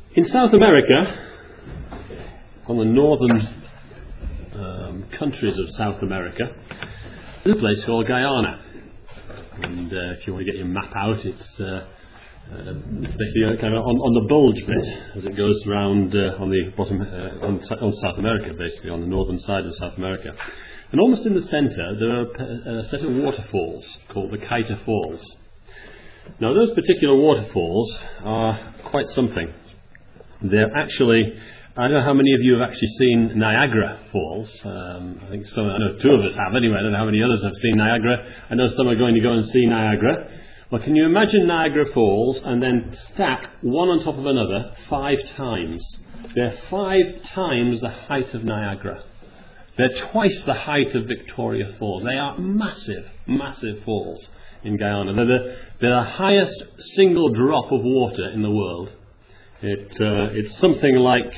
In South America, on the northern countries of South America, there's a place called Guyana. And if you want to get your map out, it's basically kind of on the bulge bit as it goes around on the bottom on South America, basically on the northern side of South America. And almost in the centre there are a set of waterfalls called the Caita Falls. Now those particular waterfalls are quite something. They're actually, I don't know how many of you have actually seen Niagara Falls. I think I know two of us have anyway. I don't know how many others have seen Niagara. I know some are going to go and see Niagara. Well, can you imagine Niagara Falls and then stack one on top of another 5 times? They're 5 times the height of Niagara. They're twice the height of Victoria Falls. They are massive, massive falls in Guyana. They're the highest single drop of water in the world. It's something like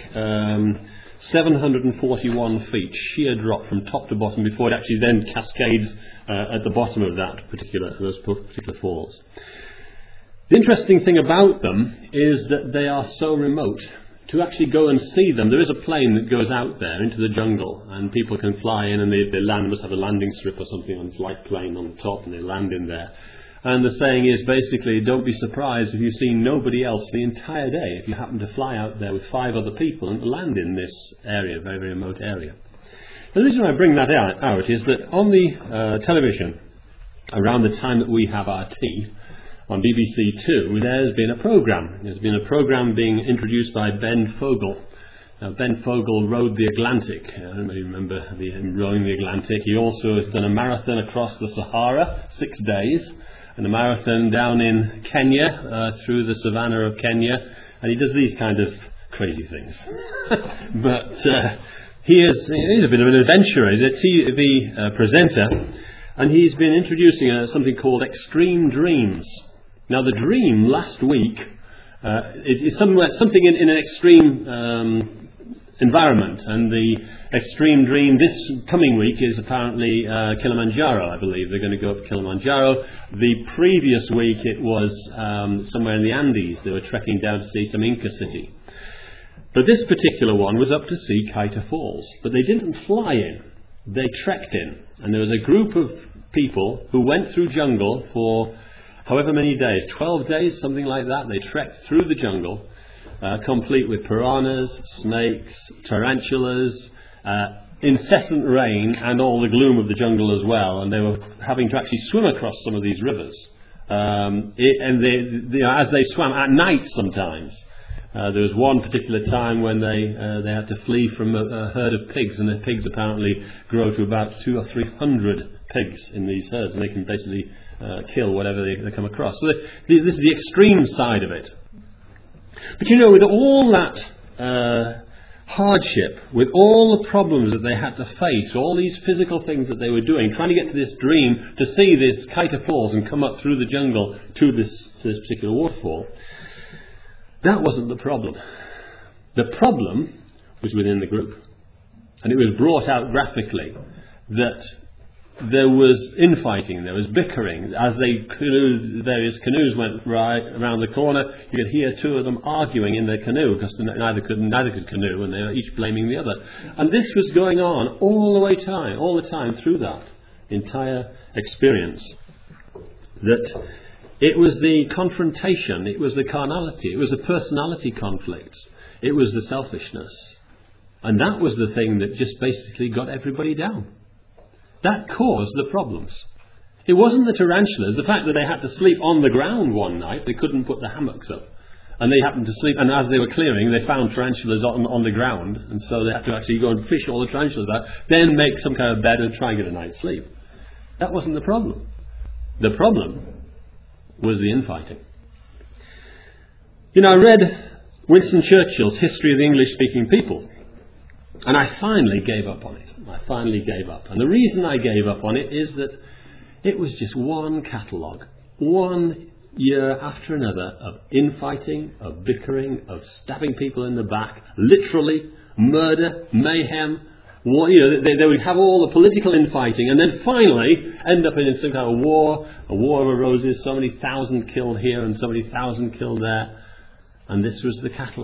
741 feet sheer drop from top to bottom before it actually then cascades at the bottom of those particular falls. The interesting thing about them is that they are so remote. To actually go and see them, there is a plane that goes out there into the jungle, and people can fly in and they land, must have a landing strip or something on this light plane on the top, and they land in there. And the saying is basically, don't be surprised if you see nobody else the entire day if you happen to fly out there with 5 other people and land in this area, very, very remote area. The reason I bring that out is that on the television, around the time that we have our tea, on BBC Two, there's been a programme. There's been a programme being introduced by Ben Fogle. Now, Ben Fogle rode the Atlantic. I don't know if you remember him rowing the Atlantic. He also has done a marathon across the Sahara, 6 days, and a marathon down in Kenya, through the savannah of Kenya, and he does these kind of crazy things. But he's a bit of an adventurer. He's a TV presenter, and he's been introducing something called Extreme Dreams. Now the dream last week is something in an extreme environment, and the extreme dream this coming week is apparently Kilimanjaro, I believe. They're going to go up Kilimanjaro. The previous week it was somewhere in the Andes. They were trekking down to see some Inca city. But this particular one was up to see Caita Falls. But they didn't fly in. They trekked in. And there was a group of people who went through jungle for however many days, 12 days, something like that. They trekked through the jungle, complete with piranhas, snakes, tarantulas, incessant rain, and all the gloom of the jungle as well. And they were having to actually swim across some of these rivers. As they swam at night sometimes. There was one particular time when they had to flee from a herd of pigs, and the pigs apparently grow to about 200 or 300 pigs in these herds, and they can basically kill whatever they come across. So this is the extreme side of it. But you know, with all that hardship, with all the problems that they had to face, all these physical things that they were doing, trying to get to this dream, to see this Caita Falls and come up through the jungle to this particular waterfall, that wasn't the problem. The problem was within the group. And it was brought out graphically that there was infighting, there was bickering. As various canoes went right around the corner, you could hear 2 of them arguing in their canoe, because neither could canoe, and they were each blaming the other. And this was going on all the time through that entire experience. That it was the confrontation, it was the carnality, it was the personality conflicts, it was the selfishness. And that was the thing that just basically got everybody down. That caused the problems. It wasn't the tarantulas, the fact that they had to sleep on the ground one night, they couldn't put the hammocks up. And they happened to sleep, and as they were clearing, they found tarantulas on the ground, and so they had to actually go and fish all the tarantulas out, then make some kind of bed and try and get a night's sleep. That wasn't the problem. The problem was the infighting. You know, I read Winston Churchill's History of the English-Speaking People, and I finally gave up on it. And the reason I gave up on it is that it was just one catalogue, one year after another, of infighting, of bickering, of stabbing people in the back, literally, murder, mayhem. They would have all the political infighting, and then finally end up in some kind of war, a war of roses, so many thousand killed here and so many thousand killed there. And this was the catalogue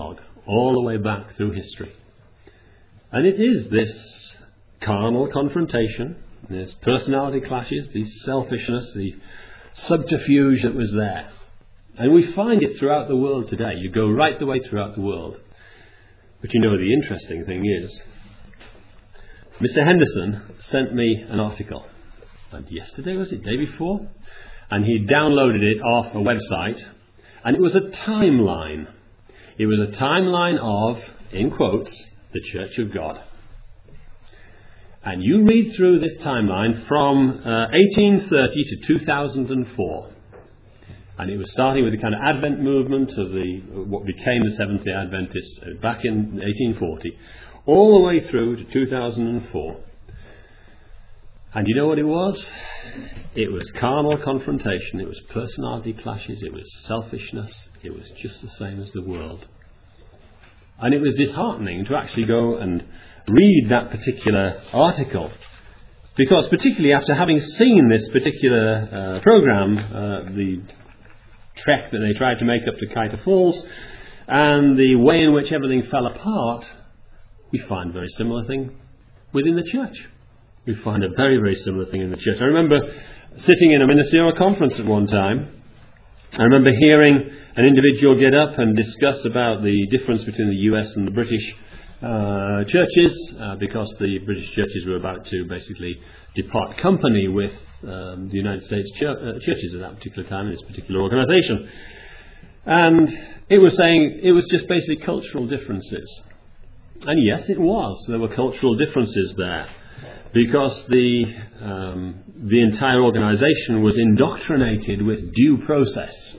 all the way back through history. And it is this carnal confrontation, this personality clashes, the selfishness, the subterfuge that was there. And we find it throughout the world today. You go right the way throughout the world. But you know, the interesting thing is, Mr. Henderson sent me an article. And yesterday, was it? Day before? And he downloaded it off a website. And it was a timeline. It was a timeline of, in quotes, the Church of God. And you read through this timeline from 1830 to 2004. And it was starting with the kind of Advent movement of what became the Seventh-day Adventists back in 1840, all the way through to 2004. And you know what it was? It was carnal confrontation, it was personality clashes, it was selfishness, it was just the same as the world. And it was disheartening to actually go and read that particular article, because particularly after having seen this particular program, the trek that they tried to make up to Kite Falls, and the way in which everything fell apart, we find a very similar thing within the church. We find a very, very similar thing in the church. I remember sitting in a ministerial conference at one time. I remember hearing an individual get up and discuss about the difference between the US and the British churches, because the British churches were about to basically depart company with the United States churches at that particular time in this particular organisation. And it was saying it was just basically cultural differences. And yes, it was. There were cultural differences there, because the entire organisation was indoctrinated with due process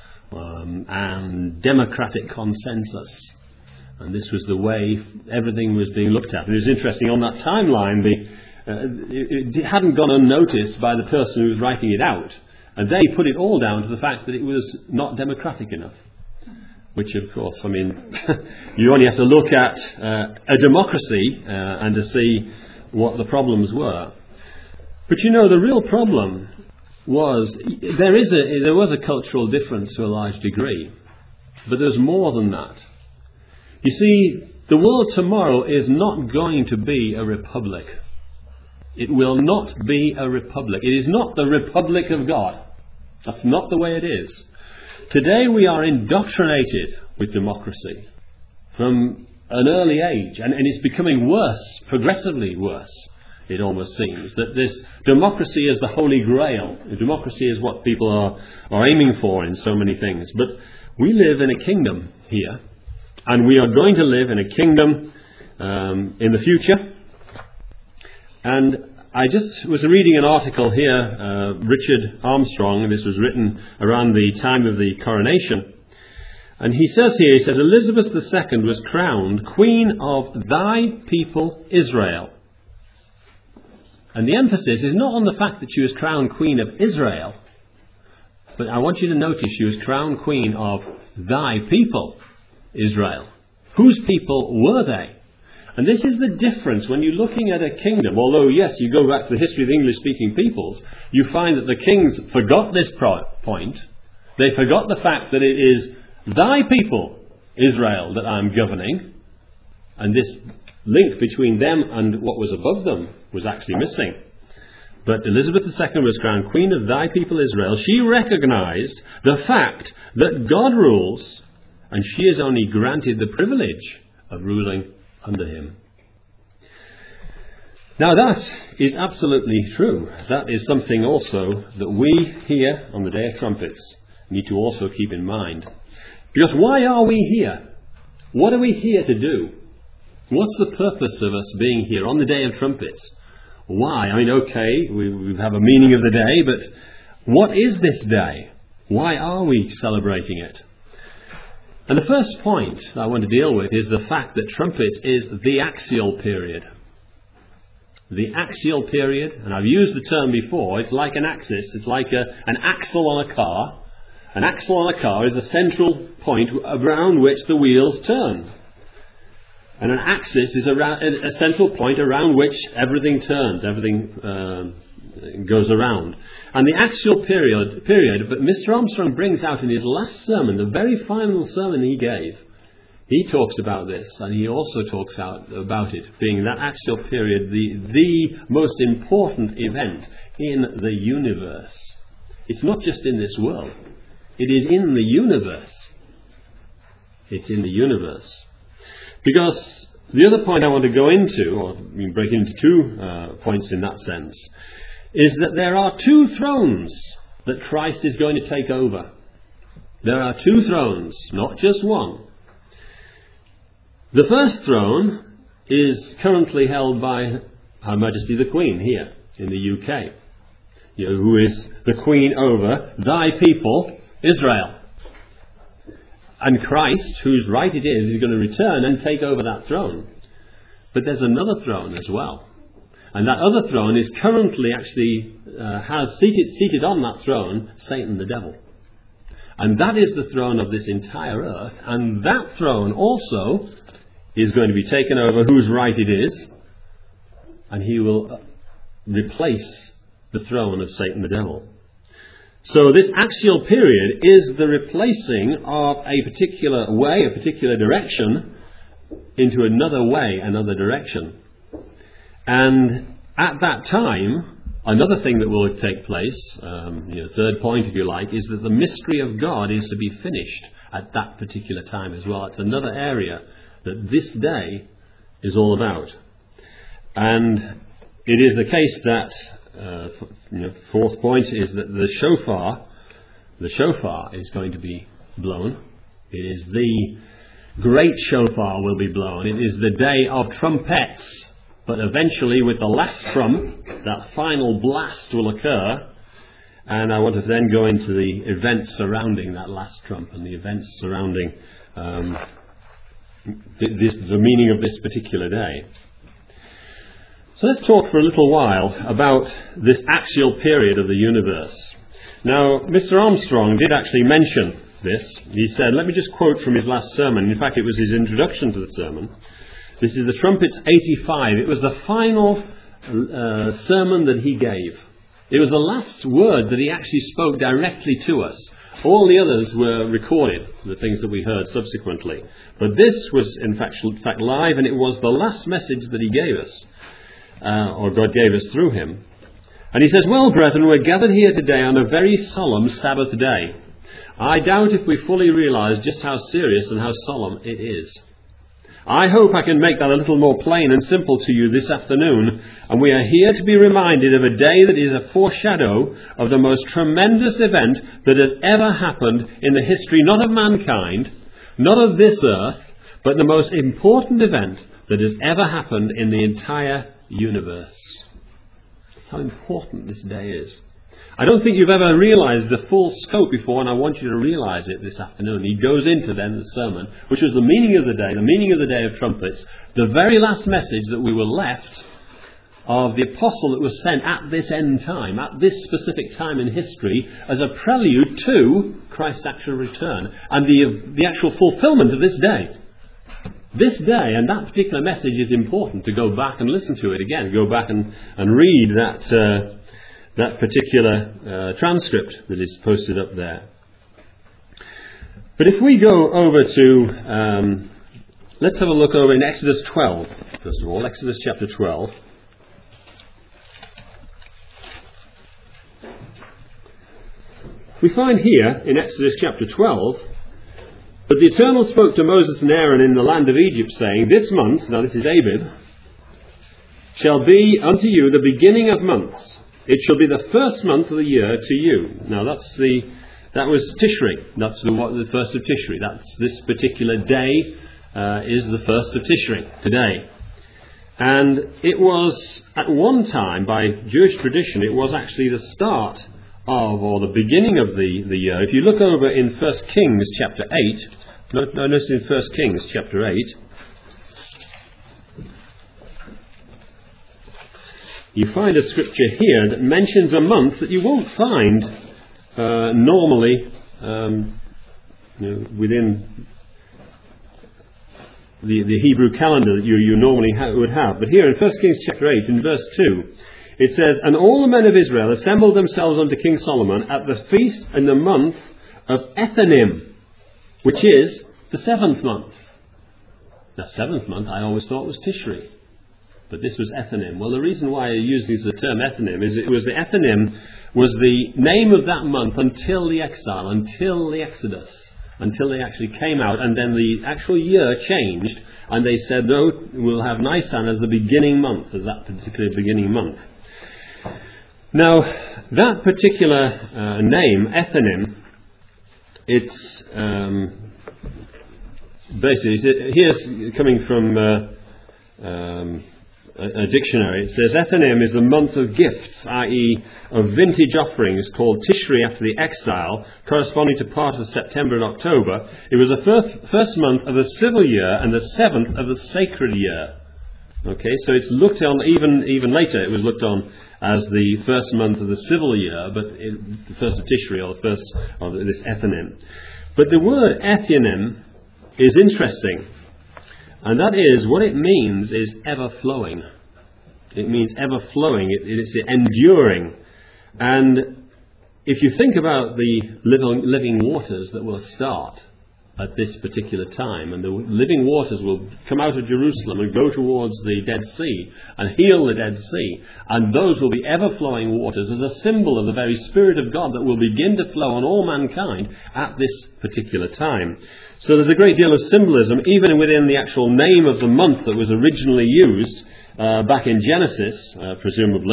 and democratic consensus. And this was the way everything was being looked at. And it was interesting, on that timeline, it hadn't gone unnoticed by the person who was writing it out. And they put it all down to the fact that it was not democratic enough. Which, of course, I mean, you only have to look at a democracy and to see what the problems were. But you know, the real problem was, there was a cultural difference to a large degree. But there's more than that. You see, the world tomorrow is not going to be a republic. It will not be a republic. It is not the Republic of God. That's not the way it is. Today we are indoctrinated with democracy from an early age, and it's becoming worse, progressively worse, it almost seems, that this democracy is the holy grail. Democracy is what people are aiming for in so many things. But we live in a kingdom here, and we are going to live in a kingdom in the future. And I just was reading an article here, Richard Armstrong, and this was written around the time of the coronation. And he says here, he says, Elizabeth II was crowned Queen of Thy People Israel. And the emphasis is not on the fact that she was crowned Queen of Israel, but I want you to notice she was crowned Queen of Thy People Israel. Whose people were they? And this is the difference when you're looking at a kingdom. Although, yes, you go back to the history of the English-speaking peoples, you find that the kings forgot this point. They forgot the fact that it is Thy people, Israel, that I'm governing. And this link between them and what was above them was actually missing. But Elizabeth II was crowned Queen of Thy People Israel. She recognized the fact that God rules, and she is only granted the privilege of ruling under him. Now that is absolutely true. That is something also that we here on the Day of Trumpets need to also keep in mind. Because why are we here? What are we here to do? What's the purpose of us being here on the Day of Trumpets? Why? I mean, okay, we have a meaning of the day, but what is this day? Why are we celebrating it? And the first point I want to deal with is the fact that trumpets is the axial period. The axial period, and I've used the term before, it's like an axis, it's like an axle on a car. An axle on a car is a central point around which the wheels turn. And an axis is a central point around which everything turns, everything goes around. And the axial period, but Mr. Armstrong brings out in his last sermon, the very final sermon he gave, he talks about this, and he also talks about it being that axial period, the most important event in the universe. It's not just in this world. It is in the universe. It's in the universe. Because the other point I want to go into, or we can break into two points in that sense, is that there are two thrones that Christ is going to take over. There are two thrones, not just one. The first throne is currently held by Her Majesty the Queen here in the UK, who is the Queen over thy people, Israel. And Christ, whose right it is going to return and take over that throne. But there's another throne as well. And that other throne is currently has seated on that throne, Satan the devil. And that is the throne of this entire earth. And that throne also is going to be taken over, whose right it is. And he will replace the throne of Satan the devil. So this axial period is the replacing of a particular way, a particular direction, into another way, another direction. And at that time, another thing that will take place, third point if you like, is that the mystery of God is to be finished at that particular time as well. It's another area that this day is all about. And it is the case that fourth point is that the shofar is going to be blown. It is the great shofar will be blown. It is the day of trumpets. But eventually, with the last trump, that final blast will occur. And I want to then go into the events surrounding that last trump and the events surrounding the meaning of this particular day. So let's talk for a little while about this axial period of the universe. Now, Mr. Armstrong did actually mention this. He said, let me just quote from his last sermon. In fact, it was his introduction to the sermon. This is the Trumpets 85. It was the final sermon that he gave. It was the last words that he actually spoke directly to us. All the others were recorded, the things that we heard subsequently. But this was in fact live, and it was the last message that he gave us. Or God gave us through him. And he says, well, brethren, we're gathered here today on a very solemn Sabbath day. I doubt if we fully realise just how serious and how solemn it is. I hope I can make that a little more plain and simple to you this afternoon. And we are here to be reminded of a day that is a foreshadow of the most tremendous event that has ever happened in the history, not of mankind, not of this earth, but the most important event that has ever happened in the entire universe. That's how important this day is. I don't think you've ever realised the full scope before, and I want you to realise it this afternoon. He goes into then the sermon, which was the meaning of the day of trumpets, the very last message that we were left of the apostle that was sent at this end time, at this specific time in history, as a prelude to Christ's actual return and the actual fulfilment of this day. This day, and that particular message is important to go back and listen to it again, go back and read that particular transcript that is posted up there. But if we go over to, let's have a look over in Exodus 12, first of all, Exodus chapter 12. We find here in Exodus chapter 12, but the Eternal spoke to Moses and Aaron in the land of Egypt, saying, this month, now this is Abib, shall be unto you the beginning of months. It shall be the first month of the year to you. Now that was Tishri. That's the first of Tishri. That's this particular day is the first of Tishri today. And it was at one time, by Jewish tradition, it was actually the start of, or the beginning of the year. If you look over in 1 Kings chapter 8, notice in 1 Kings chapter 8, you find a scripture here that mentions a month that you won't find normally within the Hebrew calendar that you normally would have. But here in 1 Kings chapter 8, in verse 2, it says, and all the men of Israel assembled themselves unto King Solomon at the feast in the month of Ethanim, which is the 7th month. The 7th month I always thought was Tishri, but this was Ethanim. Well, the reason why I use the term Ethanim is it was the Ethanim was the name of that month until the exile, until the Exodus, until they actually came out, and then the actual year changed, and they said, no, we'll have Nisan as the beginning month, as that particular beginning month. Now, that particular name, Ethanim, it's basically, here's coming from a dictionary. It says Ethanim is the month of gifts, i.e. of vintage offerings, called Tishri after the exile, corresponding to part of September and October. It was the first month of the civil year and the 7th of the sacred year. Okay, so it's looked on, even later it was looked on as the first month of the civil year, but the first of Tishri, or the first of this Ethanim. But the word Ethanim is interesting, and that is, what it means is ever flowing. It means ever flowing, it's enduring. And if you think about the living waters that will start at this particular time, and the living waters will come out of Jerusalem and go towards the Dead Sea and heal the Dead Sea, and those will be ever-flowing waters as a symbol of the very Spirit of God that will begin to flow on all mankind at this particular time. So there's a great deal of symbolism even within the actual name of the month that was originally used back in Genesis, presumably.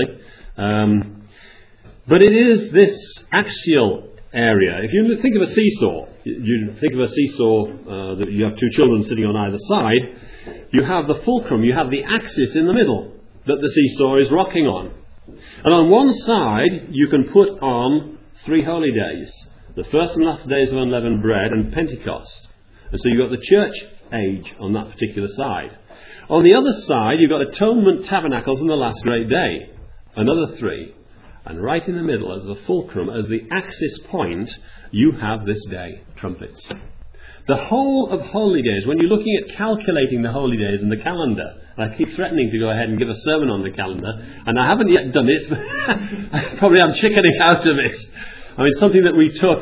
But it is this axial area. If you think of a seesaw, you think of a seesaw that you have two children sitting on either side, you have the fulcrum, you have the axis in the middle that the seesaw is rocking on. And on one side you can put on 3 holy days, the first and last days of unleavened bread and Pentecost. And so you've got the church age on that particular side. On the other side you've got atonement, tabernacles and the last great day, another 3. And right in the middle, as the fulcrum, as the axis point, you have this day, trumpets. The whole of holy days, when you're looking at calculating the holy days in the calendar, I keep threatening to go ahead and give a sermon on the calendar, and I haven't yet done it. Probably I'm chickening out of it. I mean, something that we took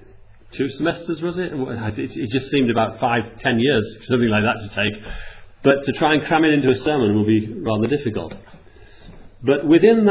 2 semesters, was it? It just seemed about 5-10 years, something like that to take. But to try and cram it into a sermon will be rather difficult. But within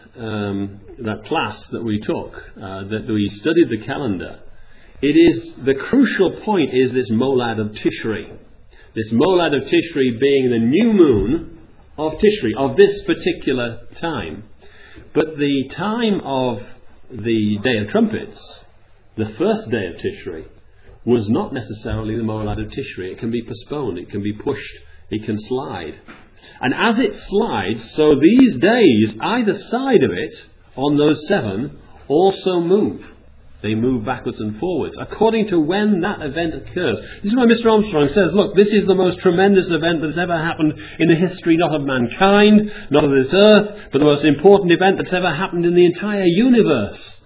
that class that we took, that we studied the calendar, it is the crucial point is this Molad of Tishri. This Molad of Tishri being the new moon of Tishri, of this particular time. But the time of the Day of Trumpets, the first day of Tishri, was not necessarily the Molad of Tishri. It can be postponed, it can be pushed, it can slide. And as it slides, so these days, either side of it, on those 7, also move. They move backwards and forwards, according to when that event occurs. This is why Mr. Armstrong says, look, this is the most tremendous event that's ever happened in the history, not of mankind, not of this earth, but the most important event that's ever happened in the entire universe.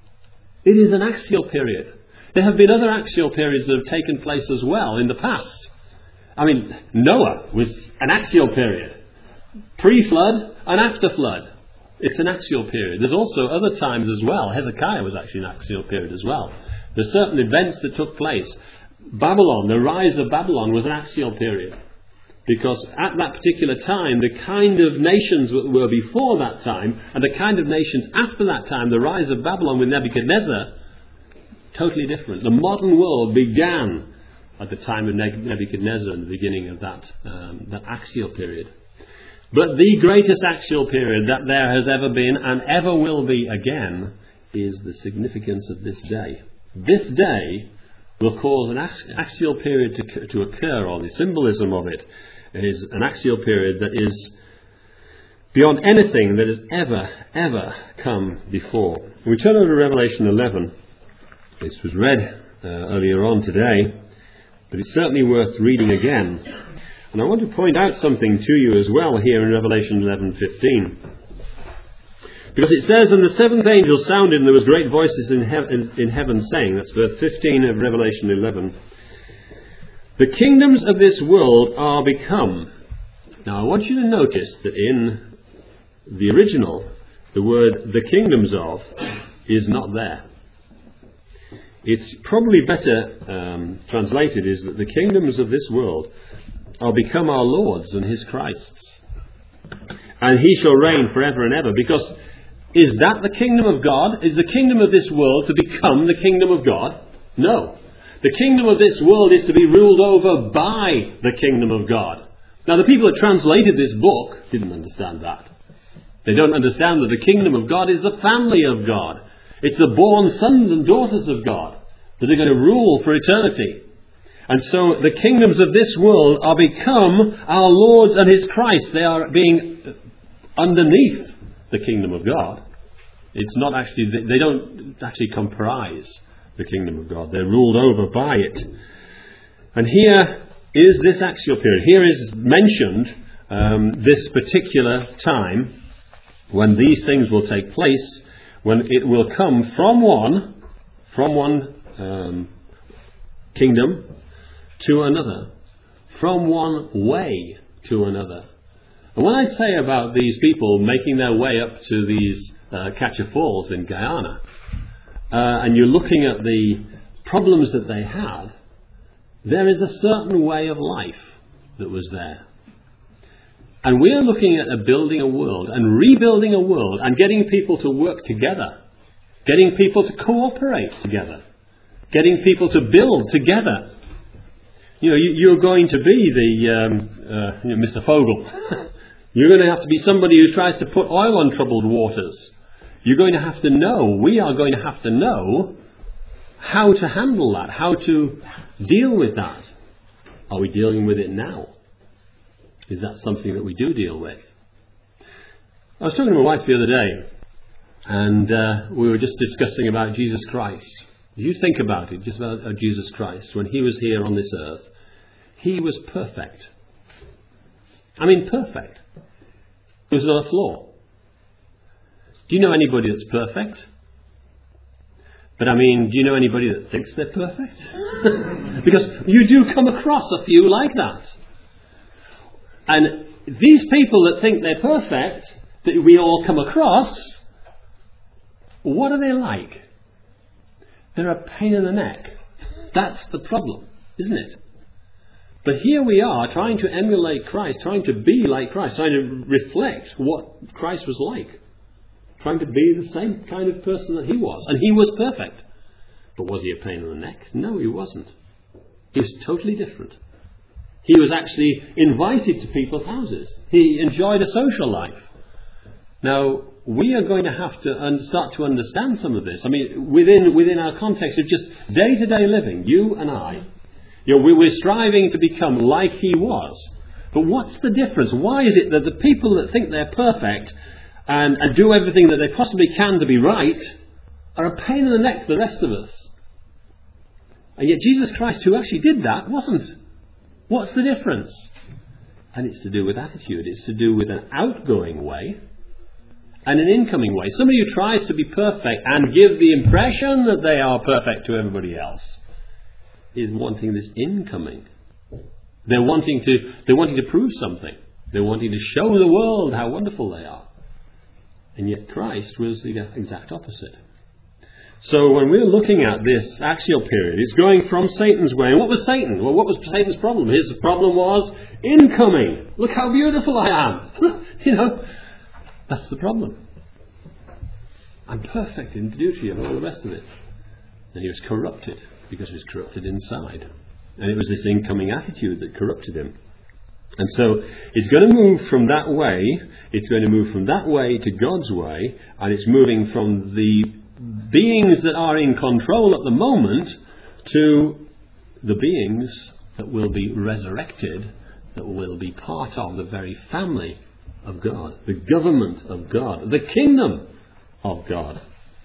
It is an axial period. There have been other axial periods that have taken place as well in the past. I mean, Noah was an axial period. Pre-flood and after-flood. It's an axial period. There's also other times as well. Hezekiah was actually an axial period as well. There's certain events that took place. Babylon, the rise of Babylon, was an axial period. Because at that particular time, the kind of nations that were before that time, and the kind of nations after that time, the rise of Babylon with Nebuchadnezzar, totally different. The modern world began at the time of Nebuchadnezzar and the beginning of that axial period. But the greatest axial period that there has ever been and ever will be again is the significance of this day. This day will cause an axial period to occur, or the symbolism of it is an axial period that is beyond anything that has ever come before. We turn over to Revelation 11. This was read earlier on today, but it's certainly worth reading again. And I want to point out something to you as well here in Revelation 11:15. Because it says, and the 7th angel sounded, and there was great voices in heaven saying, that's verse 15 of Revelation 11, the kingdoms of this world are become. Now I want you to notice that in the original, the word the kingdoms of is not there. It's probably better translated is that the kingdoms of this world are become our Lord's and his Christ's. And he shall reign forever and ever. Because is that the kingdom of God? Is the kingdom of this world to become the kingdom of God? No. The kingdom of this world is to be ruled over by the kingdom of God. Now, the people that translated this book didn't understand that. They don't understand that the kingdom of God is the family of God. It's the born sons and daughters of God that are going to rule for eternity. And so the kingdoms of this world are become our Lord's and his Christ. They are being underneath the kingdom of God. It's not actually, they don't actually comprise the kingdom of God. They're ruled over by it. And here is this axial period. Here is mentioned this particular time when these things will take place, when it will come from one kingdom to another, from one way to another. And when I say about these people making their way up to these Catcher Falls in Guyana, and you're looking at the problems that they have, there is a certain way of life that was there. And we are looking at building a world and rebuilding a world and getting people to work together, getting people to cooperate together, getting people to build together. You know, you're going to be the Mr. Fogel. You're going to have to be somebody who tries to put oil on troubled waters. You're going to have to know, we are going to have to know how to handle that, how to deal with that. Are we dealing with it now? Is that something that we do deal with? I was talking to my wife the other day, and we were just discussing about Jesus Christ. You think about it, just about Jesus Christ. When he was here on this earth, he was perfect. I mean, perfect. There was not a flaw. Do you know anybody that's perfect? But I mean, do you know anybody that thinks they're perfect? Because you do come across a few like that. And these people that think they're perfect, that we all come across, what are they like? They're a pain in the neck. That's the problem, isn't it? But here we are trying to emulate Christ, trying to be like Christ, trying to reflect what Christ was like. Trying to be the same kind of person that he was. And he was perfect. But was he a pain in the neck? No, he wasn't. He was totally different. He was actually invited to people's houses. He enjoyed a social life. Now, we are going to have to start to understand some of this. I mean, within our context of just day-to-day living, you and I, we're striving to become like he was. But what's the difference? Why is it that the people that think they're perfect and do everything that they possibly can to be right are a pain in the neck to the rest of us? And yet Jesus Christ, who actually did that, wasn't. What's the difference? And it's to do with attitude. It's to do with an outgoing way and an incoming way. Somebody who tries to be perfect and give the impression that they are perfect to everybody else is wanting this incoming. They're wanting to prove something. They're wanting to show the world how wonderful they are. And yet Christ was the exact opposite. So when we're looking at this axial period, it's going from Satan's way. And what was Satan? Well, what was Satan's problem? His problem was incoming. Look how beautiful I am. That's the problem. I'm perfect in duty and all the rest of it. And he was corrupted because he was corrupted inside. And it was this incoming attitude that corrupted him. And so it's going to move from that way, it's going to move from that way to God's way, and it's moving from the beings that are in control at the moment to the beings that will be resurrected, that will be part of the very family of God, the government of God, the kingdom of God.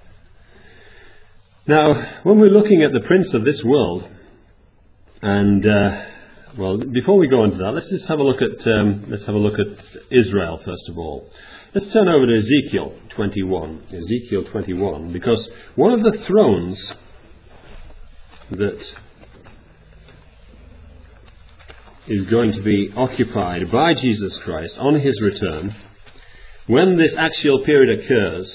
Now, when we're looking at the prince of this world, and well, before we go into that, let's have a look at Israel first of all. Let's turn over to Ezekiel 21. Ezekiel 21, because one of the thrones that is going to be occupied by Jesus Christ on his return, when this axial period occurs,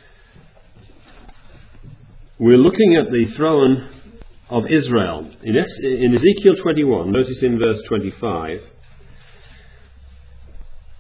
we're looking at the throne of Israel. In Ezekiel 21, notice in verse 25,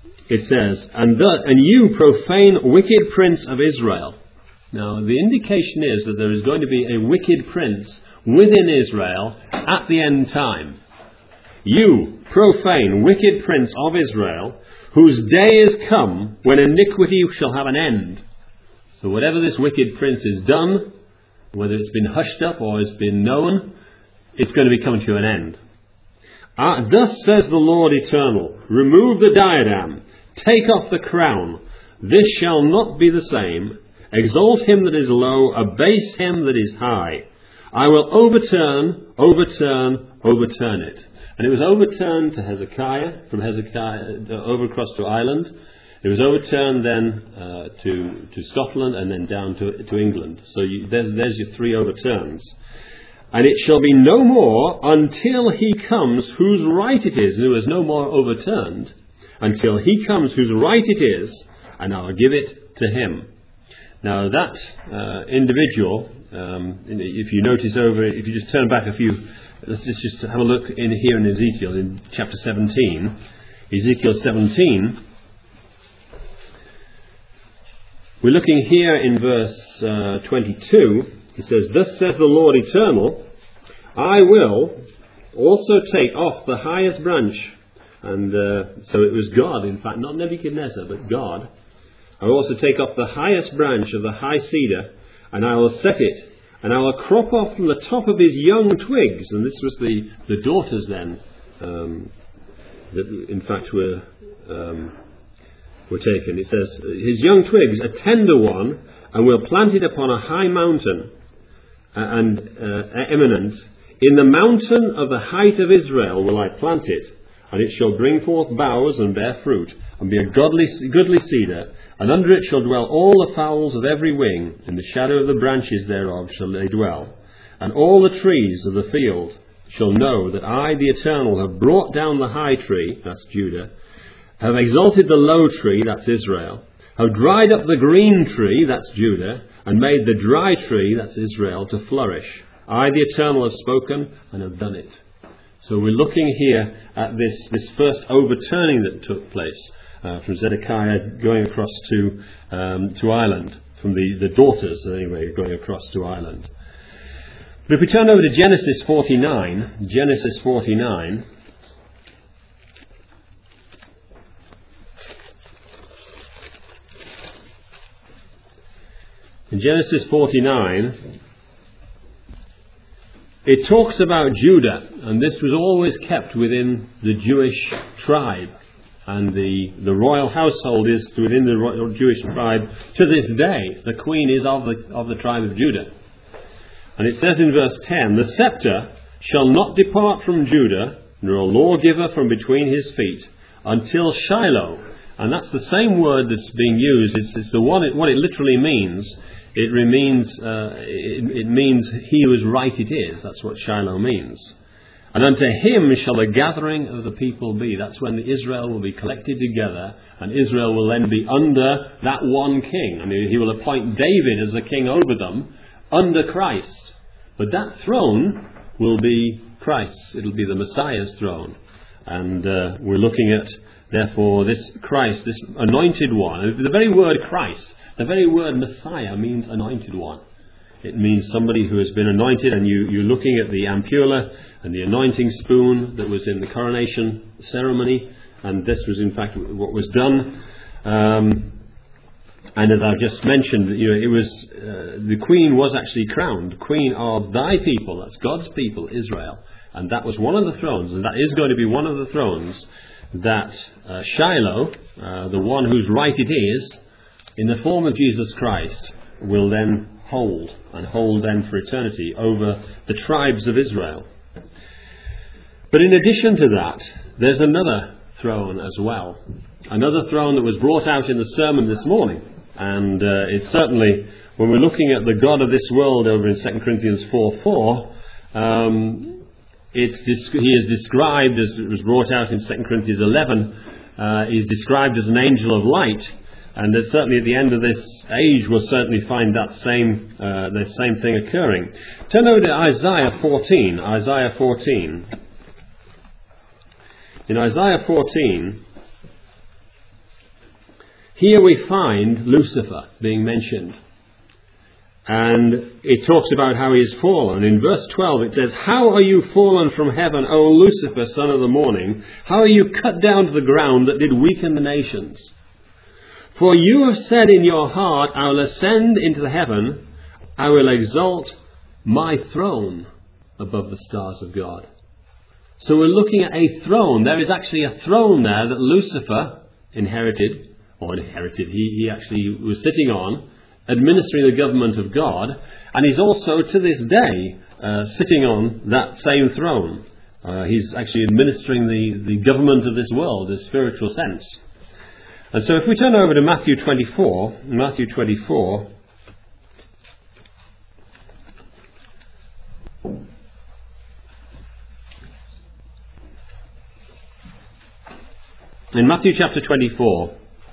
it says, and you profane wicked prince of Israel. Now, the indication is that there is going to be a wicked prince within Israel at the end time. You profane wicked prince of Israel, whose day is come when iniquity shall have an end. So whatever this wicked prince has done, whether it's been hushed up or it's been known, it's going to be coming to an end. Thus says the Lord Eternal, remove the diadem, take off the crown. This shall not be the same. Exalt him that is low, abase him that is high. I will overturn it. And it was overturned to Hezekiah, from Hezekiah over across to Ireland. It was overturned then to Scotland and then down to England. So there's your three overturns. And it shall be no more until he comes whose right it is. There was no more overturned until he comes whose right it is, and I will give it to him. Now that individual, if you notice if you just turn back a few, let's just have a look in here in Ezekiel, in chapter 17. Ezekiel 17. We're looking here in verse 22. He says, thus says the Lord Eternal, I will also take off the highest branch. And so it was God, in fact, not Nebuchadnezzar, but God. I will also take off the highest branch of the high cedar, and I will set it, and I will crop off from the top of his young twigs. And this was the daughters then, that in fact were taken. It says, his young twigs, a tender one, and will plant it upon a high mountain, and eminent. In the mountain of the height of Israel will I plant it, and it shall bring forth boughs and bear fruit, and be a goodly cedar, and under it shall dwell all the fowls of every wing, in the shadow of the branches thereof shall they dwell. And all the trees of the field shall know that I, the Eternal, have brought down the high tree, that's Judah, have exalted the low tree, that's Israel, have dried up the green tree, that's Judah, and made the dry tree, that's Israel, to flourish. I, the Eternal, have spoken and have done it. So we're looking here at this first overturning that took place from Zedekiah going across to Ireland, from the daughters anyway going across to Ireland. But if we turn over to Genesis 49, in Genesis 49, it talks about Judah, and this was always kept within the Jewish tribe, and the royal household is within the Jewish tribe to this day. The queen is of the tribe of Judah. And it says in verse 10, the scepter shall not depart from Judah, nor a lawgiver from between his feet, until Shiloh. And that's the same word that's being used. It's the one. What it literally means. It means he whose right it is. That's what Shiloh means. And unto him shall the gathering of the people be. That's when Israel will be collected together, and Israel will then be under that one king. I mean, he will appoint David as the king over them, under Christ. But that throne will be Christ's. It'll be the Messiah's throne. And we're looking at, therefore, this Christ, this anointed one. The very word Christ, the very word Messiah means anointed one. It means somebody who has been anointed, and you're looking at the ampulla and the anointing spoon that was in the coronation ceremony, and this was in fact what was done. And as I've just mentioned, it was the queen was actually crowned, queen of thy people. That's God's people, Israel, and that was one of the thrones, and that is going to be one of the thrones that Shiloh, the one whose right it is, in the form of Jesus Christ, will then hold then for eternity over the tribes of Israel. But in addition to that, there's another throne as well. Another throne that was brought out in the sermon this morning. And it's certainly, when we're looking at the God of this world over in 2 Corinthians 4:4, he is described, as it was brought out in 2 Corinthians 11, he's described as an angel of light. And that certainly at the end of this age we'll certainly find that the same thing occurring. Turn over to Isaiah 14. Isaiah 14. In Isaiah 14, here we find Lucifer being mentioned. And it talks about how he is fallen. In verse 12 it says, "How are you fallen from heaven, O Lucifer, son of the morning? How are you cut down to the ground that did weaken the nations? For you have said in your heart, I will ascend into the heaven, I will exalt my throne above the stars of God." So we're looking at a throne. There is actually a throne there that Lucifer inherited. He actually was sitting on, administering the government of God, and he's also to this day sitting on that same throne. He's actually administering the government of this world in a spiritual sense. And so if we turn over to Matthew 24, in Matthew chapter 24,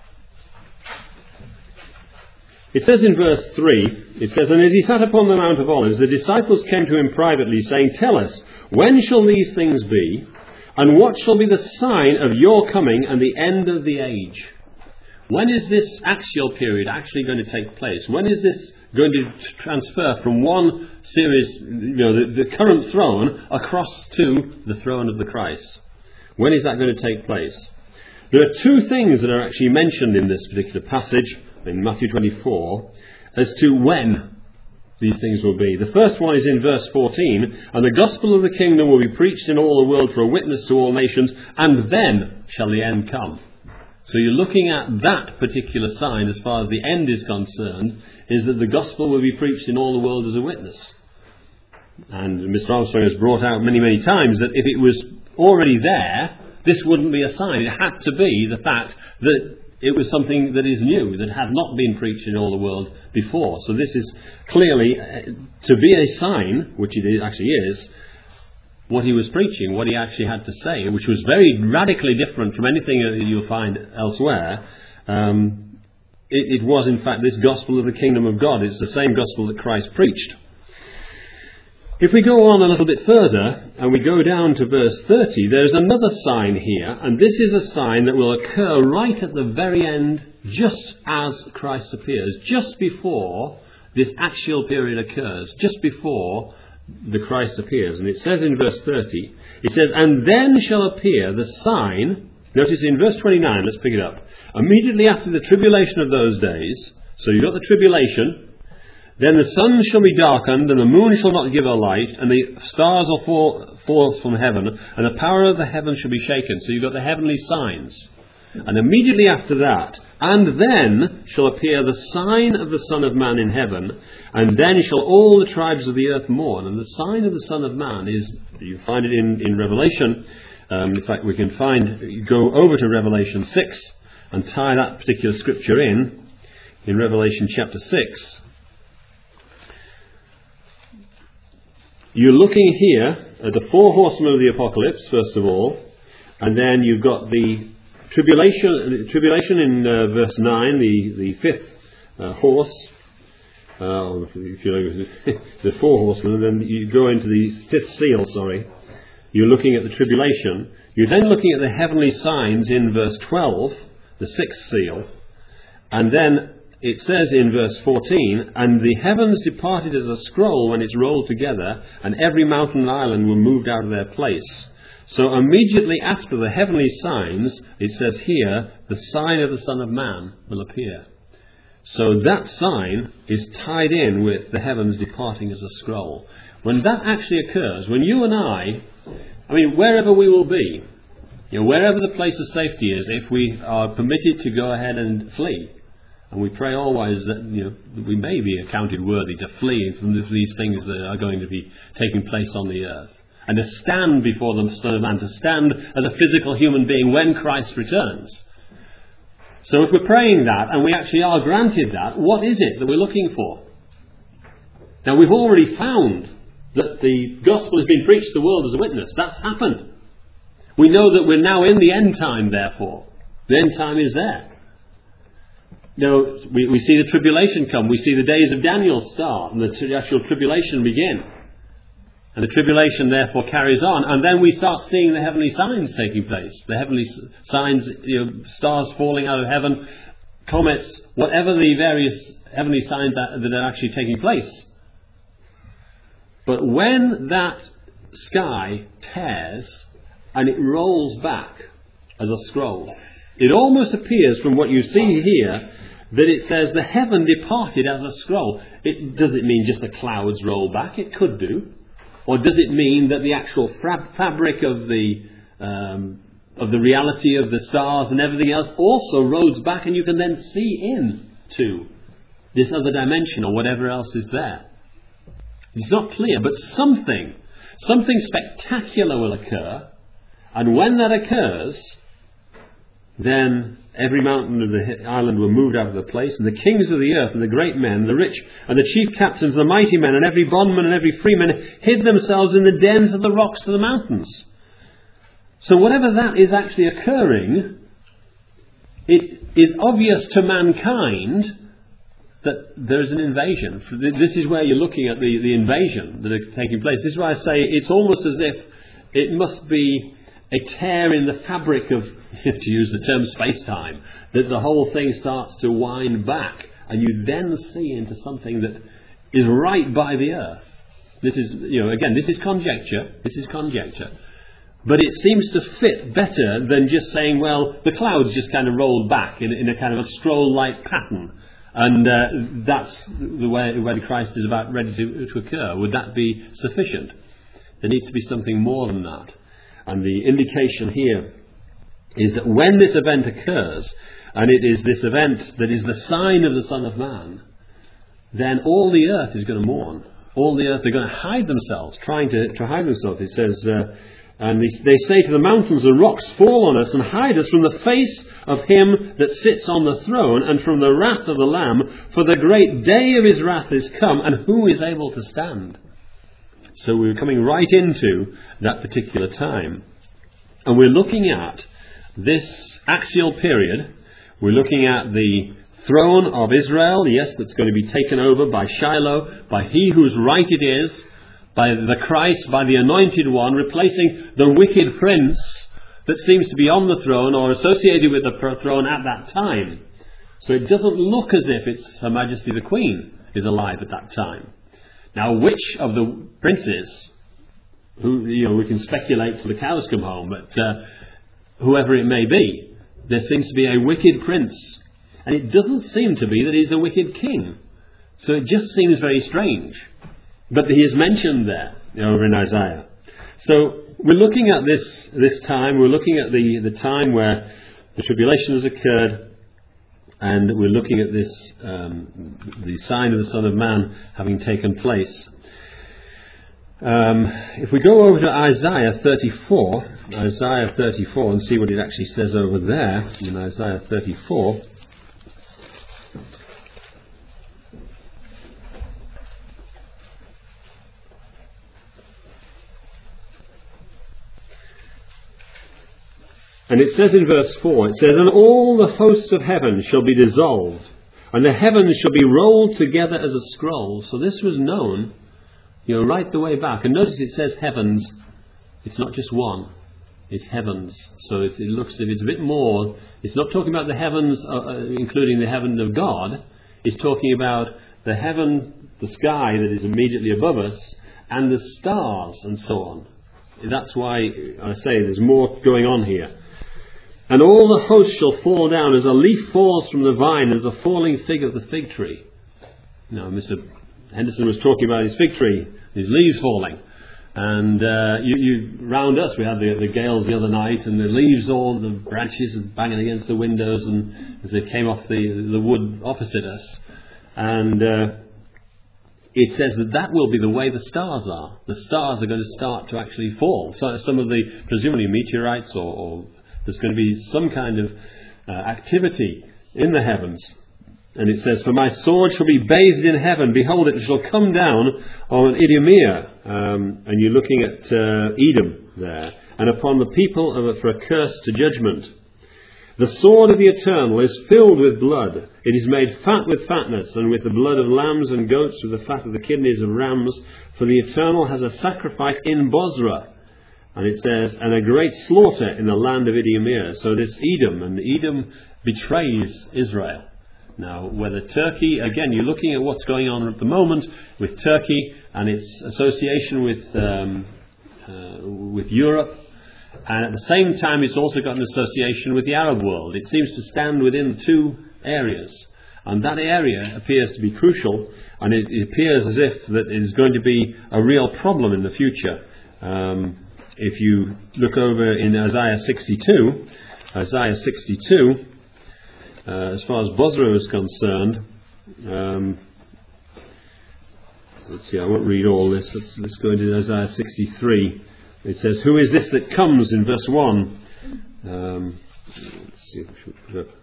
it says in verse 3, it says, "And as he sat upon the Mount of Olives, the disciples came to him privately, saying, 'Tell us, when shall these things be? And what shall be the sign of your coming and the end of the age?'" When is this axial period actually going to take place? When is this going to transfer from one series, the current throne, across to the throne of the Christ? When is that going to take place? There are two things that are actually mentioned in this particular passage in Matthew 24 as to when these things will be. The first one is in verse 14, "And the gospel of the kingdom will be preached in all the world for a witness to all nations, and then shall the end come." So you're looking at that particular sign as far as the end is concerned, is that the gospel will be preached in all the world as a witness. And Mr. Armstrong has brought out many, many times that if it was already there, this wouldn't be a sign. It had to be the fact that it was something that is new, that had not been preached in all the world before. So this is clearly to be a sign, which it actually is, what he was preaching, what he actually had to say, which was very radically different from anything that you'll find elsewhere. It was in fact this gospel of the kingdom of God. It's the same gospel that Christ preached. If we go on a little bit further and we go down to verse 30, there's another sign here, and this is a sign that will occur right at the very end, just as Christ appears, just before this axial period occurs, just before the Christ appears. And it says in verse 30, it says, "And then shall appear the sign," notice in verse 29, let's pick it up, "immediately after the tribulation of those days," so you've got the tribulation, "then the sun shall be darkened, and the moon shall not give her light, and the stars will fall from heaven, and the power of the heavens shall be shaken." So you've got the heavenly signs. "And immediately after that, and then shall appear the sign of the Son of Man in heaven, and then shall all the tribes of the earth mourn." And the sign of the Son of Man is, you find it in Revelation. In fact, we can go over to Revelation 6 and tie that particular scripture in Revelation chapter 6. You're looking here at the four horsemen of the apocalypse, first of all, and then you've got the tribulation in verse 9, the fifth horse, if you know, the four horsemen, and then you go into the fifth seal, You're looking at the tribulation. You're then looking at the heavenly signs in verse 12, the sixth seal, and then it says in verse 14, "And the heavens departed as a scroll when it's rolled together, and every mountain and island were moved out of their place." So immediately after the heavenly signs, it says here, the sign of the Son of Man will appear. So that sign is tied in with the heavens departing as a scroll. When that actually occurs, when you and I mean, wherever we will be, wherever the place of safety is, if we are permitted to go ahead and flee, and we pray always that we may be accounted worthy to flee from these things that are going to be taking place on the earth, and to stand before the Son of Man, to stand as a physical human being when Christ returns. So if we're praying that, and we actually are granted that, what is it that we're looking for? Now we've already found that the gospel has been preached to the world as a witness. That's happened. We know that we're now in the end time, therefore. The end time is there. We see the tribulation come. We see the days of Daniel start and the actual tribulation begin. And the tribulation therefore carries on. And then we start seeing the heavenly signs taking place. The heavenly signs, stars falling out of heaven, comets, whatever the various heavenly signs that are actually taking place. But when that sky tears and it rolls back as a scroll, it almost appears from what you see here that it says the heaven departed as a scroll. Does it mean just the clouds roll back? It could do. Or does it mean that the actual fabric of the reality of the stars and everything else also rolls back, and you can then see into this other dimension or whatever else is there? It's not clear, but something spectacular will occur, and when that occurs, then every mountain of the island were moved out of the place, and the kings of the earth, and the great men, the rich, and the chief captains, the mighty men, and every bondman and every freeman hid themselves in the dens of the rocks of the mountains. So whatever that is actually occurring, it is obvious to mankind that there is an invasion. This is where you're looking at the invasion that is taking place. This is why I say it's almost as if it must be a tear in the fabric of, to use the term space-time, that the whole thing starts to wind back, and you then see into something that is right by the earth. This is, again, this is conjecture. But it seems to fit better than just saying, well, the clouds just kind of rolled back in a kind of a scroll-like pattern, and that's the way when Christ is about ready to occur. Would that be sufficient? There needs to be something more than that. And the indication here is that when this event occurs, and it is this event that is the sign of the Son of Man, then all the earth is going to mourn. All the earth, they're going to hide themselves, trying to hide themselves. It says, and they say to the mountains and rocks, fall on us and hide us from the face of him that sits on the throne and from the wrath of the Lamb, for the great day of his wrath is come, and who is able to stand? So we're coming right into that particular time. And we're looking at this axial period. We're looking at the throne of Israel, yes, that's going to be taken over by Shiloh, by he whose right it is, by the Christ, by the Anointed One, replacing the wicked prince that seems to be on the throne or associated with the throne at that time. So it doesn't look as if it's Her Majesty the Queen is alive at that time. Now, which of the princes, who we can speculate till the cows come home, but whoever it may be, there seems to be a wicked prince, and it doesn't seem to be that he's a wicked king. So it just seems very strange. But he is mentioned there over in Isaiah. So we're looking at this time. We're looking at the time where the tribulation has occurred. And we're looking at this, the sign of the Son of Man having taken place. If we go over to Isaiah 34, and see what it actually says over there in Isaiah 34. And it says in verse 4, it says, and all the hosts of heaven shall be dissolved, and the heavens shall be rolled together as a scroll. So this was known, right the way back. And notice it says heavens. It's not just one. It's heavens. So it looks as if it's a bit more. It's not talking about the heavens, including the heaven of God. It's talking about the heaven, the sky that is immediately above us, and the stars and so on. That's why I say there's more going on here. And all the hosts shall fall down as a leaf falls from the vine, as a falling fig of the fig tree. Now, Mr. Henderson was talking about his fig tree, his leaves falling. And round us, we had the gales the other night, and the leaves, all the branches banging against the windows, and as they came off the wood opposite us. And it says that will be the way the stars are. The stars are going to start to actually fall. So some of the, presumably meteorites, or there's going to be some kind of activity in the heavens. And it says, for my sword shall be bathed in heaven. Behold, it shall come down on Idumea. And you're looking at Edom there. And upon the people for a curse to judgment. The sword of the Eternal is filled with blood. It is made fat with fatness, and with the blood of lambs and goats, with the fat of the kidneys of rams. For the Eternal has a sacrifice in Bozrah. And it says, and a great slaughter in the land of Idumea. So this Edom, and Edom betrays Israel. Now, whether Turkey, again, you're looking at what's going on at the moment with Turkey and its association with Europe, and at the same time it's also got an association with the Arab world. It seems to stand within two areas, and that area appears to be crucial, and it appears as if that it is going to be a real problem in the future. If you look over in Isaiah 62, as far as Bozrah is concerned, let's see, I won't read all this. Let's go into Isaiah 63. It says, "Who is this that comes?" in verse 1. Let's see if we should put it up.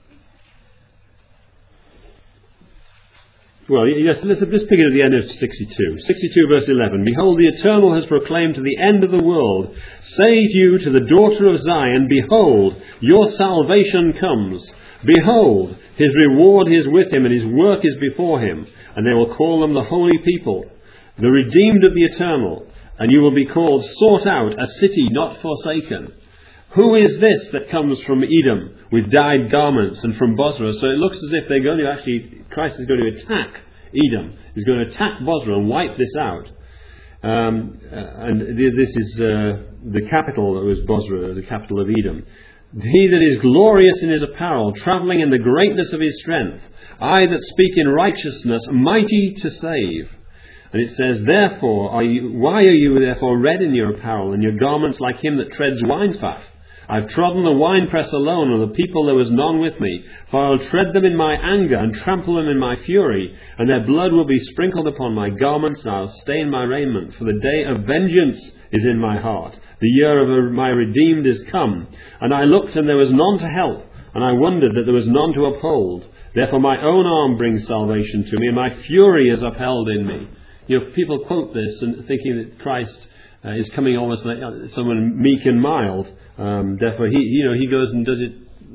Well, yes, let's pick it at the end of 62. 62 verse 11. "Behold, the Eternal has proclaimed to the end of the world, say you to the daughter of Zion, behold, your salvation comes. Behold, his reward is with him, and his work is before him. And they will call them the holy people, the redeemed of the Eternal. And you will be called sought out, a city not forsaken. Who is this that comes from Edom with dyed garments, and from Bozrah?" So it looks as if they're going to Christ is going to attack Edom. He's going to attack Bozrah and wipe this out. And this is the capital that was Bozrah, the capital of Edom. "He that is glorious in his apparel, travelling in the greatness of his strength. I that speak in righteousness, mighty to save." And it says, "Therefore, why are you therefore red in your apparel, and your garments like him that treads wine fat? I've trodden the winepress alone, and the people there was none with me. For I will tread them in my anger, and trample them in my fury, and their blood will be sprinkled upon my garments, and I will stain my raiment. For the day of vengeance is in my heart. The year of my redeemed is come. And I looked, and there was none to help, and I wondered that there was none to uphold. Therefore my own arm brings salvation to me, and my fury is upheld in me." You know, people quote this and thinking that Christ is coming almost like someone meek and mild. Therefore, he goes and does it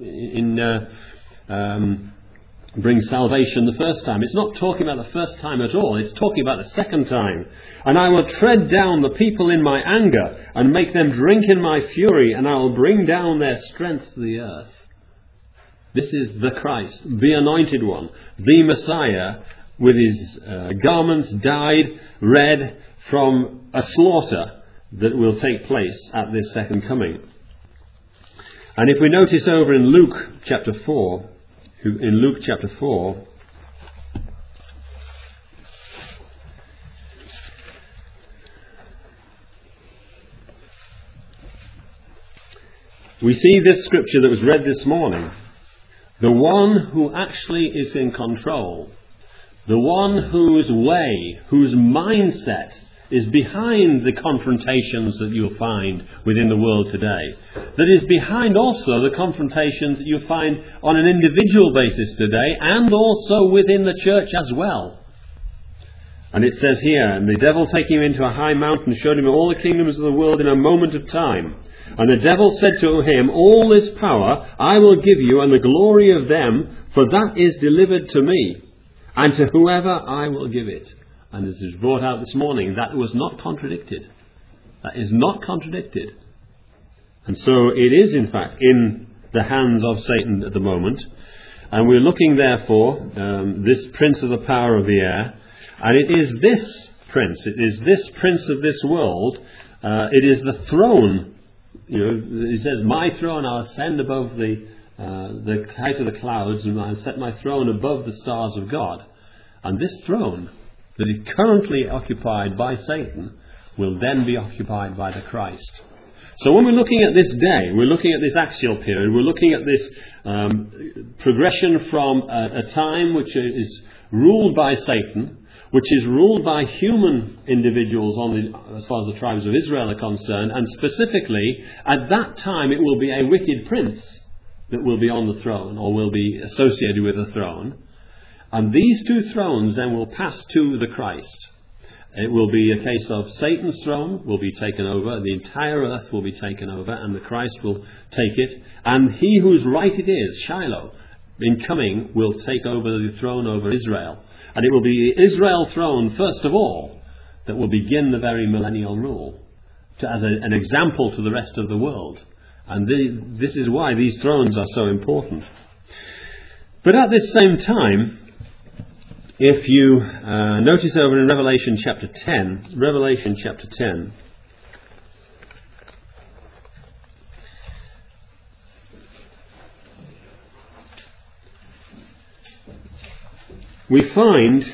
brings salvation the first time. It's not talking about the first time at all. It's talking about the second time. "And I will tread down the people in my anger, and make them drink in my fury, and I will bring down their strength to the earth." This is the Christ, the Anointed One, the Messiah, with his garments dyed red from a slaughter that will take place at this second coming. And if we notice over in Luke chapter 4, we see this scripture that was read this morning. The one who actually is in control, the one whose way, whose mindset is behind the confrontations that you'll find within the world today, that is behind also the confrontations that you'll find on an individual basis today, and also within the church as well. And it says here, "And the devil taking him into a high mountain showed him all the kingdoms of the world in a moment of time. And the devil said to him, All this power I will give you, and the glory of them, for that is delivered to me, and to whoever I will give it." And as is brought out this morning, that was not contradicted. That is not contradicted. And so it is, in fact, in the hands of Satan at the moment. And we're looking, therefore, this prince of the power of the air. And it is this prince of this world. It is the throne. You know, he says, "My throne I'll ascend above the height of the clouds, and I'll set my throne above the stars of God." And this throne that is currently occupied by Satan will then be occupied by the Christ. So when we're looking at this day, we're looking at this axial period, we're looking at this progression from a time which is ruled by Satan, which is ruled by human individuals as far as the tribes of Israel are concerned, and specifically, at that time it will be a wicked prince that will be on the throne, or will be associated with the throne. And these two thrones then will pass to the Christ. It will be a case of Satan's throne will be taken over, the entire earth will be taken over, and the Christ will take it. And he whose right it is, Shiloh, in coming, will take over the throne over Israel. And it will be Israel's throne, first of all, that will begin the very millennial rule, as an example to the rest of the world. And this is why these thrones are so important. But at this same time, if you notice over in Revelation chapter 10, we find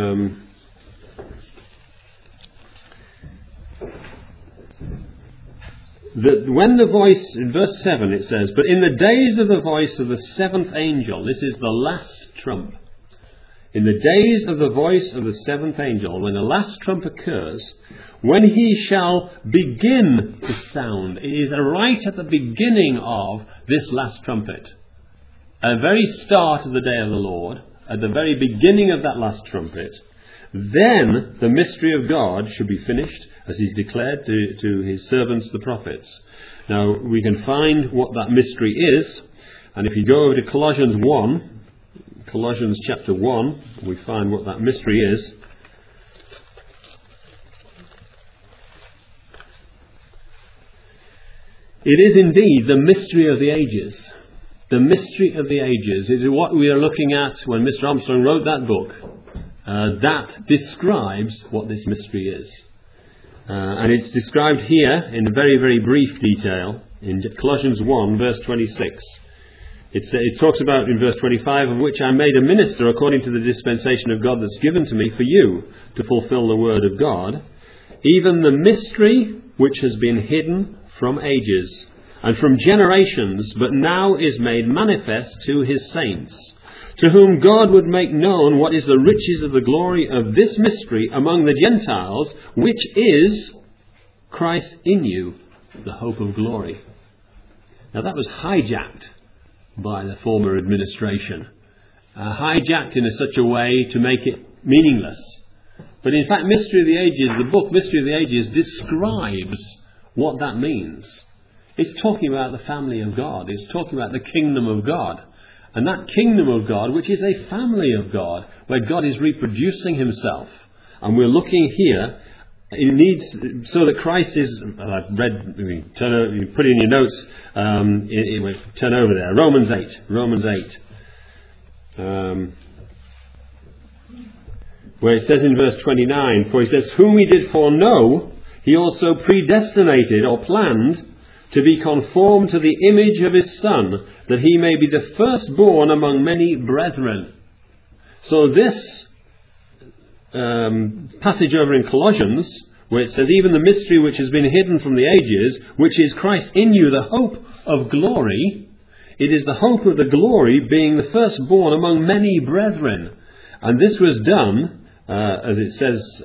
that when the voice, in verse 7 it says, "But in the days of the voice of the seventh angel," this is the last trump, "in the days of the voice of the seventh angel, when the last trump occurs, when he shall begin to sound," it is right at the beginning of this last trumpet, at the very start of the day of the Lord, at the very beginning of that last trumpet, then the mystery of God should be finished, as he's declared to his servants the prophets. Now we can find what that mystery is, and if you go over to Colossians chapter 1, we find what that mystery is. It is indeed the mystery of the ages. The mystery of the ages is what we are looking at when Mr. Armstrong wrote that book. That describes what this mystery is. And it's described here in very, very brief detail in Colossians 1, verse 26. It talks about in verse 25, "Of which I made a minister according to the dispensation of God that's given to me for you, to fulfill the word of God, even the mystery which has been hidden from ages and from generations, but now is made manifest to his saints, to whom God would make known what is the riches of the glory of this mystery among the Gentiles, which is Christ in you, the hope of glory." Now that was hijacked by the former administration. Hijacked in such a way to make it meaningless. But in fact, Mystery of the Ages, the book Mystery of the Ages, describes what that means. It's talking about the family of God. It's talking about the kingdom of God. And that kingdom of God, which is a family of God, where God is reproducing himself. And we're looking here, it needs, so that Christ is, I've read, you put it in your notes, turn over there, Romans 8. Where it says in verse 29, "For he says, whom he did foreknow, he also predestinated," or planned, "to be conformed to the image of his Son, that he may be the firstborn among many brethren." So this passage over in Colossians, where it says, "Even the mystery which has been hidden from the ages, which is Christ in you, the hope of glory," it is the hope of the glory being the firstborn among many brethren. And this was done, as it says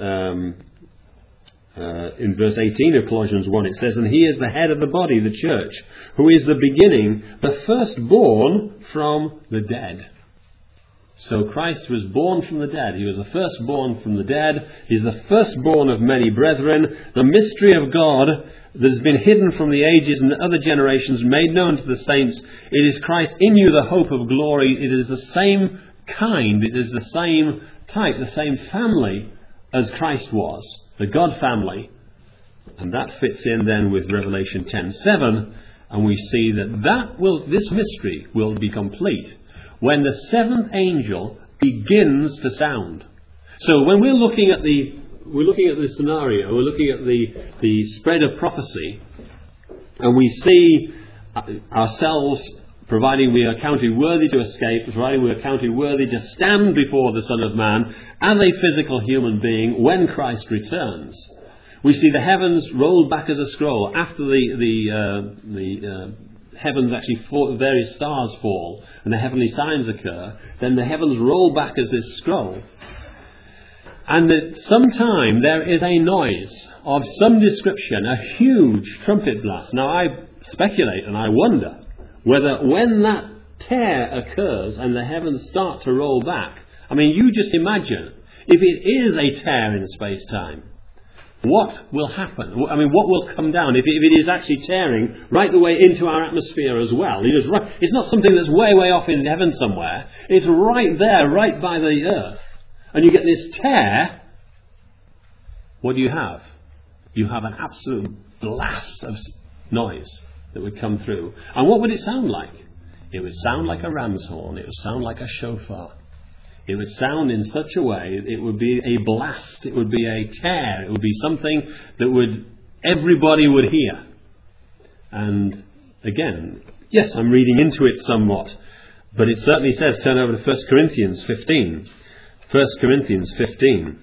in verse 18 of Colossians 1, it says, "And he is the head of the body, the church, who is the beginning, the firstborn from the dead." So Christ was born from the dead. He was the firstborn from the dead. He's the firstborn of many brethren. The mystery of God that has been hidden from the ages and other generations, made known to the saints. It is Christ in you, the hope of glory. It is the same kind. It is the same type, the same family as Christ was, the God family. And that fits in then with Revelation 10:7, and we see that this mystery will be complete when the seventh angel begins to sound. So when we're looking at the scenario, we're looking at the spread of prophecy, and we see ourselves, providing we are counted worthy to escape, providing we are counted worthy to stand before the Son of Man as a physical human being when Christ returns. We see the heavens rolled back as a scroll after the heavens actually fall, various stars fall and the heavenly signs occur. Then the heavens roll back as this scroll. And at some time there is a noise of some description, a huge trumpet blast. Now I speculate and I wonder whether when that tear occurs and the heavens start to roll back, I mean, you just imagine, if it is a tear in space-time, what will happen? I mean, what will come down if it is actually tearing right the way into our atmosphere as well? It's not something that's way, way off in heaven somewhere. It's right there, right by the earth. And you get this tear. What do you have? You have an absolute blast of noise that would come through. And what would it sound like? It would sound like a ram's horn. It would sound like a shofar. It would sound in such a way, it would be a blast, it would be a tear, it would be something that everybody would hear. And again, yes, I'm reading into it somewhat, but it certainly says, turn over to 1 Corinthians 15. 1 Corinthians 15.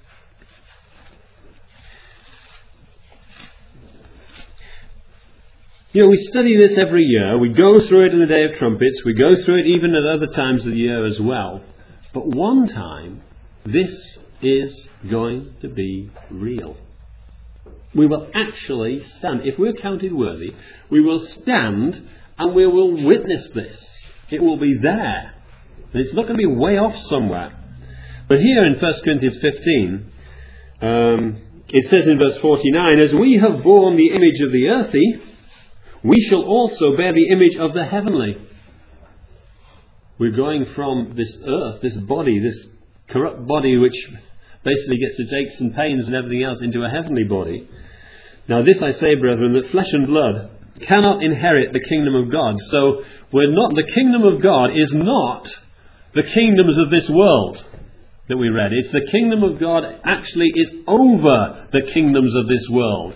We study this every year. We go through it in the Day of Trumpets. We go through it even at other times of the year as well. But one time, this is going to be real. We will actually stand. If we're counted worthy, we will stand and we will witness this. It will be there. And it's not going to be way off somewhere. But here in 1 Corinthians 15, it says in verse 49, as we have borne the image of the earthy, we shall also bear the image of the heavenly. We're going from this earth, this body, this corrupt body which basically gets its aches and pains and everything else, into a heavenly body. Now this I say, brethren, that flesh and blood cannot inherit the kingdom of God. So the kingdom of God is not the kingdoms of this world that we read. It's the kingdom of God actually is over the kingdoms of this world.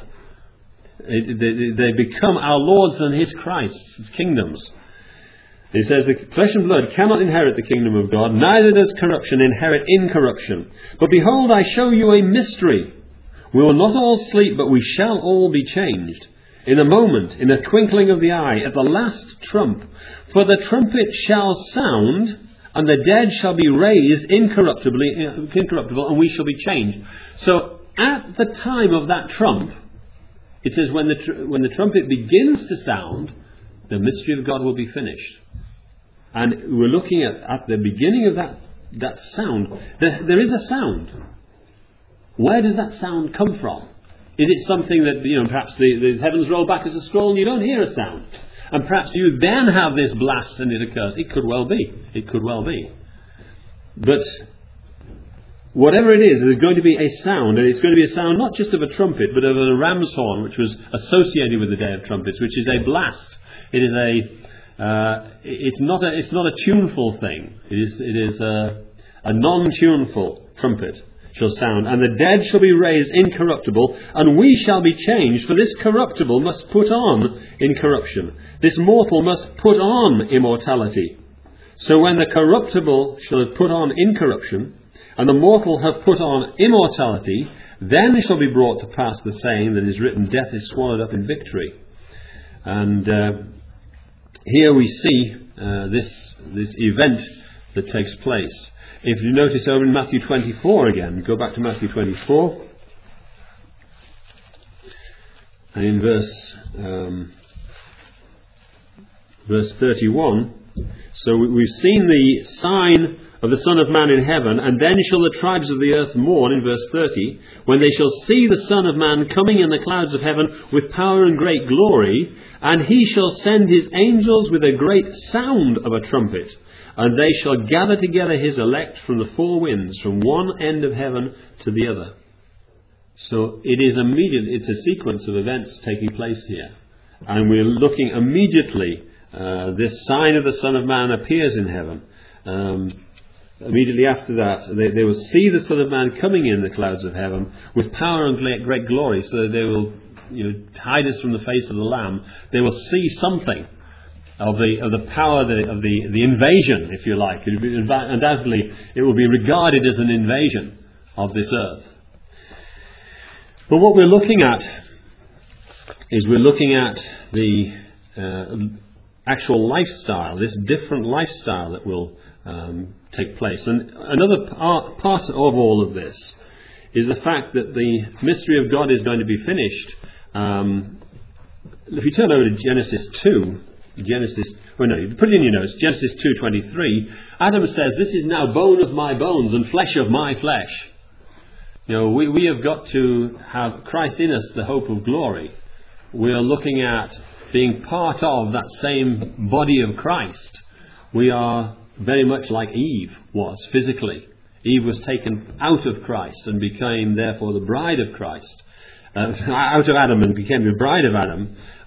They become our Lord's and His Christ's kingdoms. It says, the flesh and blood cannot inherit the kingdom of God, neither does corruption inherit incorruption. But behold, I show you a mystery. We will not all sleep, but we shall all be changed. In a moment, in a twinkling of the eye, at the last trump. For the trumpet shall sound, and the dead shall be raised incorruptible, and we shall be changed. So, at the time of that trump, it says when the trumpet begins to sound, the mystery of God will be finished. And we're looking at the beginning of that sound. There is a sound. Where does that sound come from? Is it something that, perhaps the heavens roll back as a scroll and you don't hear a sound? And perhaps you then have this blast and it occurs. It could well be. It could well be. But whatever it is, there's going to be a sound. And it's going to be a sound not just of a trumpet, but of a ram's horn, which was associated with the Day of Trumpets, which is a blast. It is it's not a tuneful thing. It is a non-tuneful trumpet shall sound, and the dead shall be raised incorruptible, and we shall be changed. For this corruptible must put on incorruption, this mortal must put on immortality. So when the corruptible shall have put on incorruption, and the mortal have put on immortality, then shall be brought to pass the saying that is written, death is swallowed up in victory. And here we see this event that takes place. If you notice over in Matthew 24 again, go back to Matthew 24, and in verse 31, so we've seen the sign of the Son of Man in heaven, and then shall the tribes of the earth mourn, in verse 30, when they shall see the Son of Man coming in the clouds of heaven with power and great glory, and he shall send his angels with a great sound of a trumpet, and they shall gather together his elect from the four winds, from one end of heaven to the other. So it is immediate, it's a sequence of events taking place here. And we're looking immediately, this sign of the Son of Man appears in heaven. Immediately after that, they will see the Son of Man coming in the clouds of heaven with power and great glory, so that they will hide us from the face of the Lamb. They will see something of the power of the invasion, if you like. Undoubtedly, it will be regarded as an invasion of this earth. But what we're looking at is we're looking at the actual lifestyle, this different lifestyle that will take place. And another part of all of this is the fact that the mystery of God is going to be finished. If you turn over to Genesis 2, put it in your notes, Genesis 2:23, Adam says, this is now bone of my bones and flesh of my flesh. We have got to have Christ in us, the hope of glory. We are looking at being part of that same body of Christ. We are very much like Eve was physically. Eve was taken out of Christ and became therefore the bride of Christ. Out of Adam and became the bride of Adam.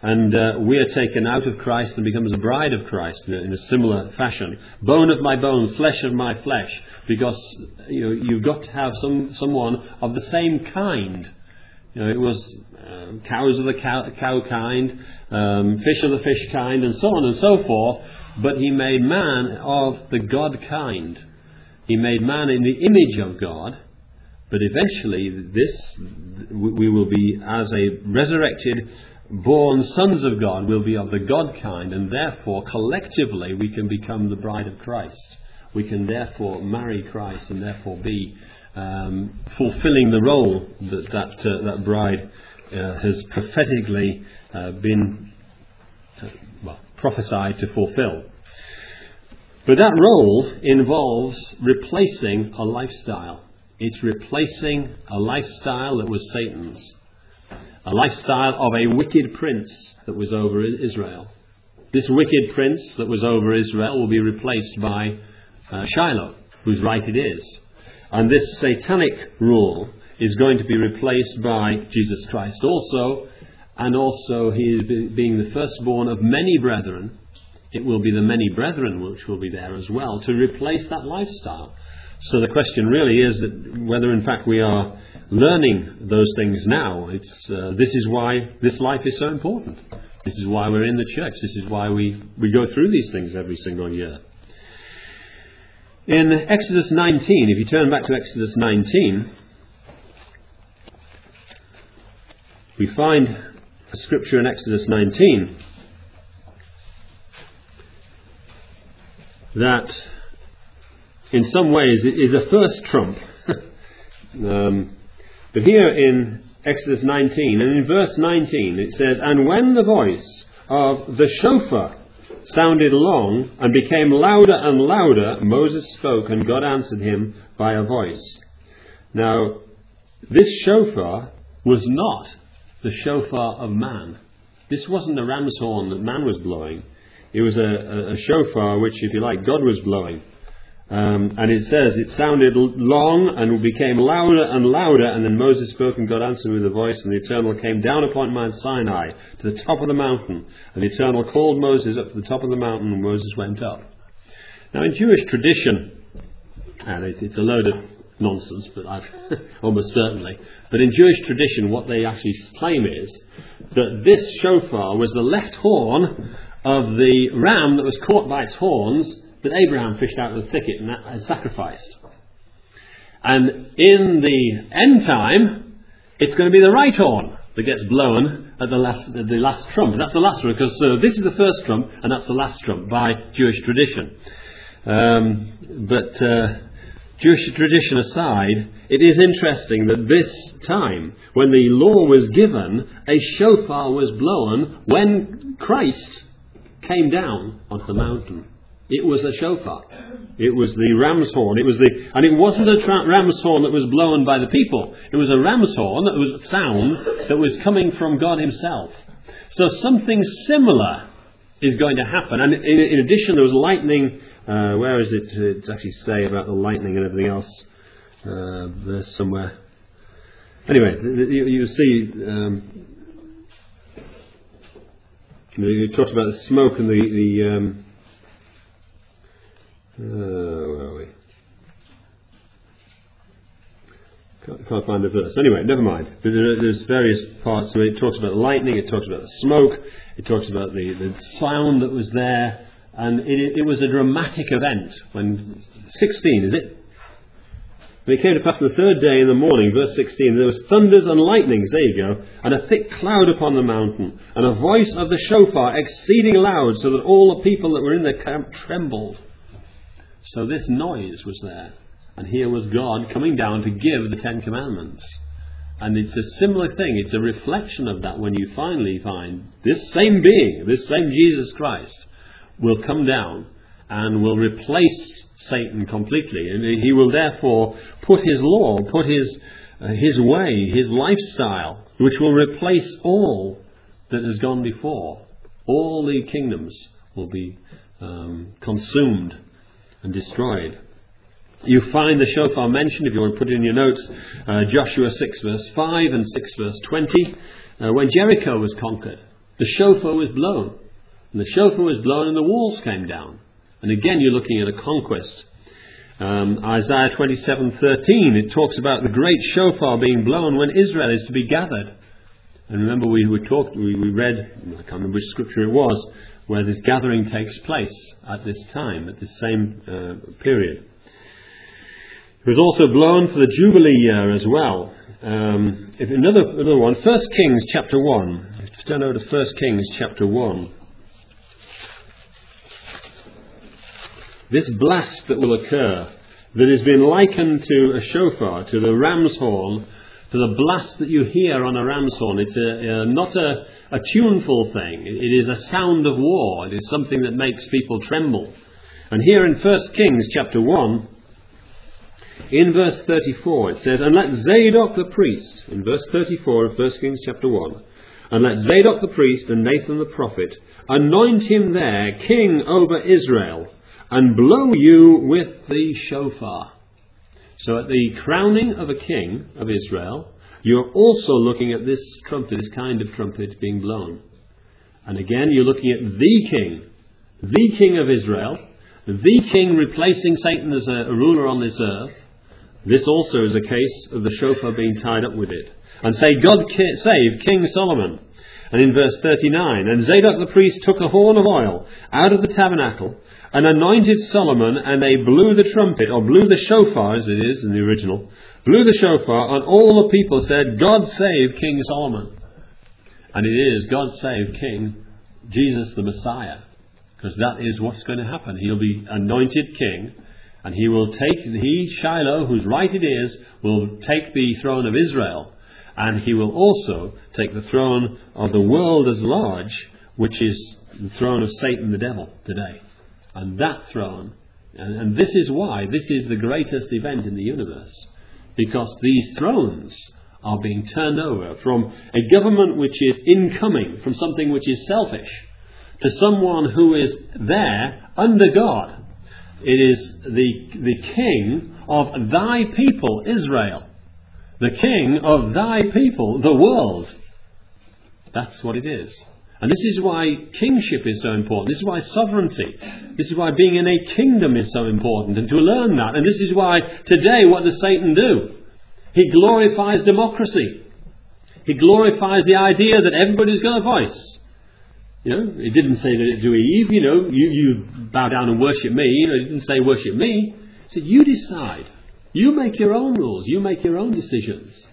And we are taken out of Christ and becomes a bride of Christ in a similar fashion. Bone of my bone, flesh of my flesh, because you've got to have someone of the same kind. It was cows of the cow kind, fish of the fish kind, and so on and so forth. But he made man of the God kind. He made man in the image of God. But eventually, we will be, as a resurrected, born sons of God, will be of the God kind, and therefore, collectively, we can become the bride of Christ. We can therefore marry Christ, and therefore be fulfilling the role that bride has prophetically been prophesied to fulfill. But that role involves replacing a lifestyle. It's replacing a lifestyle that was Satan's. A lifestyle of a wicked prince that was over Israel. This wicked prince that was over Israel will be replaced by Shiloh, whose right it is. And this satanic rule is going to be replaced by Jesus Christ also. And also he is being the firstborn of many brethren. It will be the many brethren which will be there as well to replace that lifestyle. So the question really is that whether in fact we are learning those things now. This is why this life is so important. This is why we're in the church. This is why we go through these things every single year. In Exodus 19, if you turn back to Exodus 19, we find a scripture in Exodus 19 that in some ways is a first trump. But here in Exodus 19, and in verse 19, it says, "And when the voice of the shofar sounded long and became louder and louder, Moses spoke, and God answered him by a voice." Now, this shofar was not the shofar of man. This wasn't the ram's horn that man was blowing. It was a shofar which, if you like, God was blowing. And it says, it sounded long and became louder and louder, and then Moses spoke and God answered with a voice, and the Eternal came down upon Mount Sinai to the top of the mountain, and the Eternal called Moses up to the top of the mountain, and Moses went up. Now in Jewish tradition, and it's a load of nonsense, but almost certainly, but in Jewish tradition what they actually claim is that this shofar was the left horn of the ram that was caught by its horns that Abraham fished out of the thicket and sacrificed. And in the end time, it's going to be the right horn that gets blown at the last trump. And that's the last one, because this is the first trump, and that's the last trump by Jewish tradition. But Jewish tradition aside, it is interesting that this time, when the law was given, a shofar was blown when Christ came down onto the mountain. It was a shofar. It was the ram's horn. And it wasn't a ram's horn that was blown by the people. It was a ram's horn that was sound that was coming from God himself. So something similar is going to happen. And in addition, there was lightning. Where is it to actually say about the lightning and everything else? There's somewhere. Anyway, you see, you talked about the smoke and the where are we? Can't find the verse. Anyway, never mind. But there's various parts. So it talks about the lightning, it talks about the smoke, it talks about the sound that was there, and it was a dramatic event. When 16, is it? When it came to pass the third day in the morning, verse 16, there was thunders and lightnings, there you go, and a thick cloud upon the mountain, and a voice of the shofar exceeding loud, so that all the people that were in the camp trembled. So this noise was there. And here was God coming down to give the Ten Commandments. And it's a similar thing. It's a reflection of that when you finally find this same being, this same Jesus Christ, will come down and will replace Satan completely. And he will therefore put his law, put his way, his lifestyle, which will replace all that has gone before. All the kingdoms will be consumed and destroyed. You find the shofar mentioned, if you want to put it in your notes, Joshua 6 verse 5 and 6 verse 20, when Jericho was conquered. the shofar was blown. And the shofar was blown and the walls came down. And again, you're looking at a conquest. Isaiah 27:13, it talks about the great shofar being blown when Israel is to be gathered. And remember, we read, I can't remember which scripture it was, where this gathering takes place at this time, at this same period. It was also blown for the Jubilee year as well. Another one, 1 Kings chapter 1. Let's turn over to 1 Kings chapter 1. This blast that will occur, that has been likened to a shofar, to the ram's horn, to the blast that you hear on a ram's horn. It's not a tuneful thing. It is a sound of war. It is something that makes people tremble. And here in 1 Kings chapter 1, in verse 34, it says, "And let Zadok the priest," in verse 34 of 1 Kings chapter 1, "and let Zadok the priest and Nathan the prophet anoint him there king over Israel, and blow you with the shofar." So at the crowning of a king of Israel, you're also looking at this trumpet, this kind of trumpet being blown. And again, you're looking at the king of Israel, the king replacing Satan as a ruler on this earth. This also is a case of the shofar being tied up with it. And say, "God save King Solomon." And in verse 39, "And Zadok the priest took a horn of oil out of the tabernacle, and anointed Solomon, and they blew the trumpet," or blew the shofar as it is in the original, "blew the shofar, and all the people said, 'God save King Solomon.'" And it is, God save King Jesus the Messiah, because that is what's going to happen. He'll be anointed king, and he will take, Shiloh, whose right it is, will take the throne of Israel, and he will also take the throne of the world as large, which is the throne of Satan the devil today. And that throne, and this is why this is the greatest event in the universe, because these thrones are being turned over from a government which is incoming, from something which is selfish, to someone who is there under God. It is the king of thy people, Israel. The king of thy people, the world. That's what it is. And this is why kingship is so important. This is why sovereignty, this is why being in a kingdom is so important, and to learn that. And this is why today, what does Satan do? He glorifies democracy. He glorifies the idea that everybody's got a voice. It didn't say that to Eve, you bow down and worship me. It didn't say worship me. It said you decide. You make your own rules. You make your own decisions.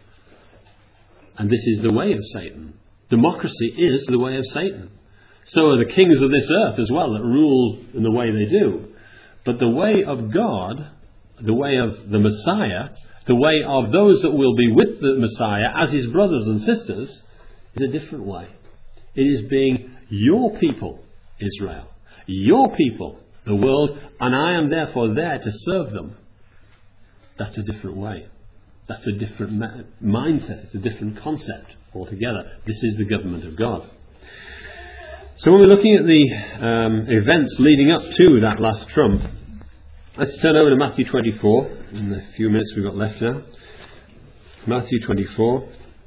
And this is the way of Satan. Democracy is the way of Satan. So are the kings of this earth as well that rule in the way they do. But the way of God, the way of the Messiah, the way of those that will be with the Messiah as his brothers and sisters, is a different way. It is being your people, Israel, your people, the world, and I am therefore there to serve them. That's a different way. That's a different mindset. It's a different concept altogether. This is the government of God. So when we're looking at the events leading up to that last trump, let's turn over to Matthew 24 in the few minutes we've got left now. Matthew 24.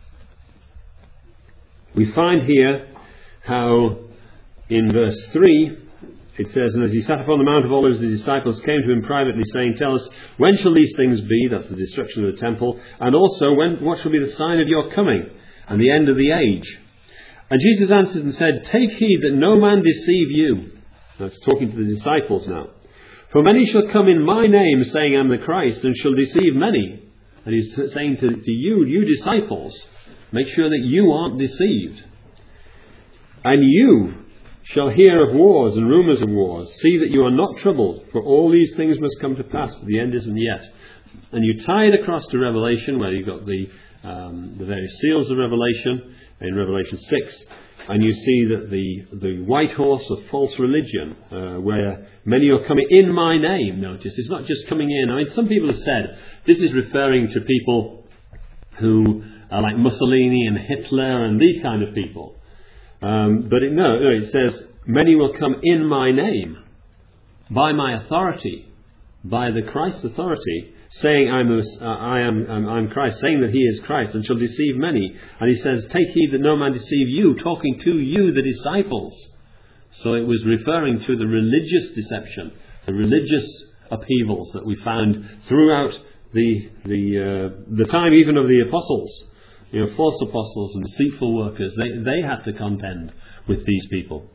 We find here how in verse 3 it says, "And as he sat upon the Mount of Olives, the disciples came to him privately, saying, 'Tell us, when shall these things be?'" That's the destruction of the temple. "And also, what shall be the sign of your coming and the end of the age?" And Jesus answered and said, "Take heed that no man deceive you." That's talking to the disciples now. "For many shall come in my name, saying, 'I am the Christ,' and shall deceive many." And he's saying to you disciples, make sure that you aren't deceived. "And you shall hear of wars and rumours of wars. See that you are not troubled, for all these things must come to pass, but the end isn't yet." And you tie it across to Revelation, where you've got the various seals of Revelation, in Revelation 6, and you see that the white horse of false religion, where many are coming in my name. Notice, it's not just coming in. I mean, some people have said this is referring to people who are like Mussolini and Hitler and these kind of people. But it says, "Many will come in my name, by my authority, by the Christ authority, saying, I'm Christ, saying that he is Christ, and shall deceive many. And he says, take heed that no man deceive you, talking to you, the disciples. So it was referring to the religious deception, the religious upheavals that we found throughout the time even of the apostles. False apostles and deceitful workers, they had to contend with these people.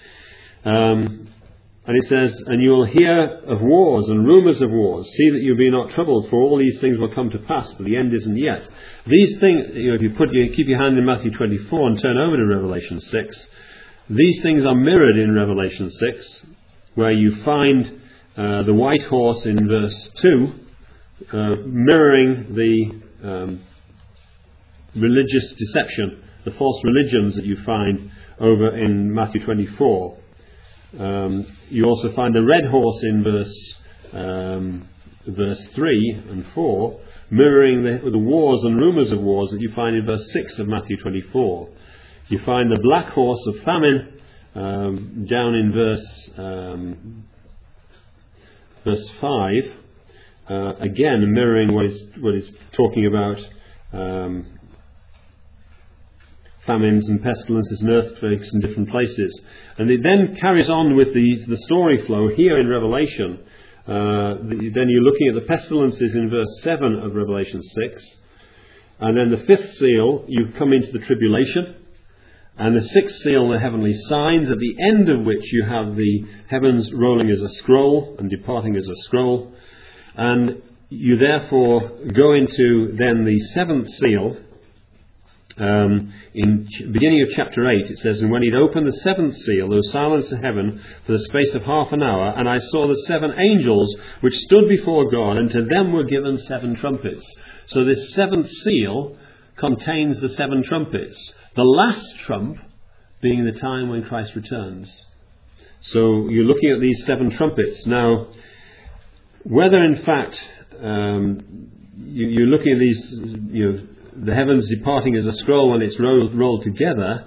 And it says, and you will hear of wars and rumours of wars. See that you be not troubled, for all these things will come to pass, but the end isn't yet. These things, if you keep your hand in Matthew 24 and turn over to Revelation 6, these things are mirrored in Revelation 6, where you find the white horse in verse 2, mirroring the religious deception, the false religions that you find over in Matthew 24. You also find the red horse in verse 3 and 4, mirroring the wars and rumours of wars that you find in verse 6 of Matthew 24. You find the black horse of famine down in verse 5, again mirroring what is talking about famines and pestilences and earthquakes in different places. And it then carries on with the story flow here in Revelation. Then you're looking at the pestilences in verse 7 of Revelation 6. And then the fifth seal, you come into the tribulation. And the sixth seal, the heavenly signs, at the end of which you have the heavens rolling as a scroll and departing as a scroll. And you therefore go into then the seventh seal. In beginning of chapter 8 it says, and when he'd opened the seventh seal, there was silence in heaven for the space of half an hour, and I saw the seven angels which stood before God, and to them were given seven trumpets. So this seventh seal contains the seven trumpets, the last trump being the time when Christ returns. So you're looking at these seven trumpets. Now, whether in fact you're looking at these, the heavens departing as a scroll when it's rolled together,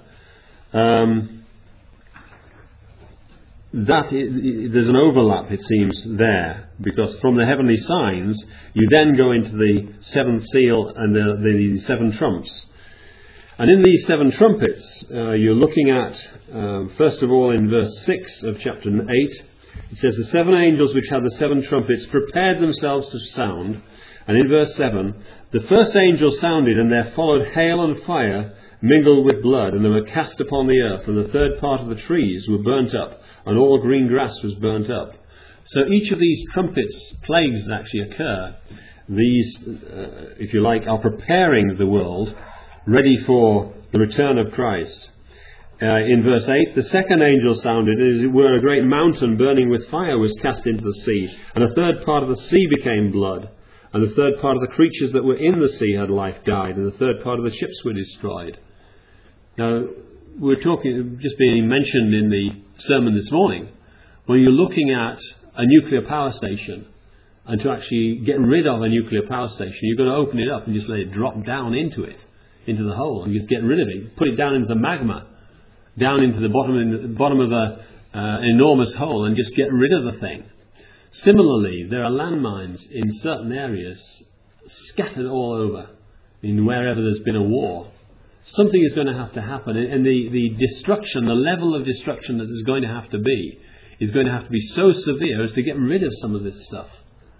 there's an overlap, it seems, there, because from the heavenly signs you then go into the seventh seal and the seven trumps. And in these seven trumpets you're looking at, first of all in verse 6 of chapter 8, it says, the seven angels which had the seven trumpets prepared themselves to sound. And in verse 7, the first angel sounded, and there followed hail and fire mingled with blood, and they were cast upon the earth, and the third part of the trees were burnt up, and all green grass was burnt up. So each of these trumpets, plagues that actually occur, these, if you like, are preparing the world ready for the return of Christ. In verse 8, the second angel sounded, and as it were a great mountain burning with fire was cast into the sea, and a third part of the sea became blood. And the third part of the creatures that were in the sea had life died, and the third part of the ships were destroyed. Now, we're talking, just being mentioned in the sermon this morning, when you're looking at a nuclear power station, and to actually get rid of a nuclear power station, you've got to open it up and just let it drop down into the hole, and just get rid of it. Put it down into the magma, down into the bottom of an enormous hole, and just get rid of the thing. Similarly, there are landmines in certain areas scattered all over, in wherever there's been a war. Something is going to have to happen, and the destruction, the level of destruction that is going to have to be, is going to have to be so severe as to get rid of some of this stuff.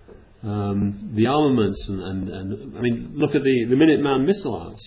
The armaments, and I mean, look at the Minuteman missiles,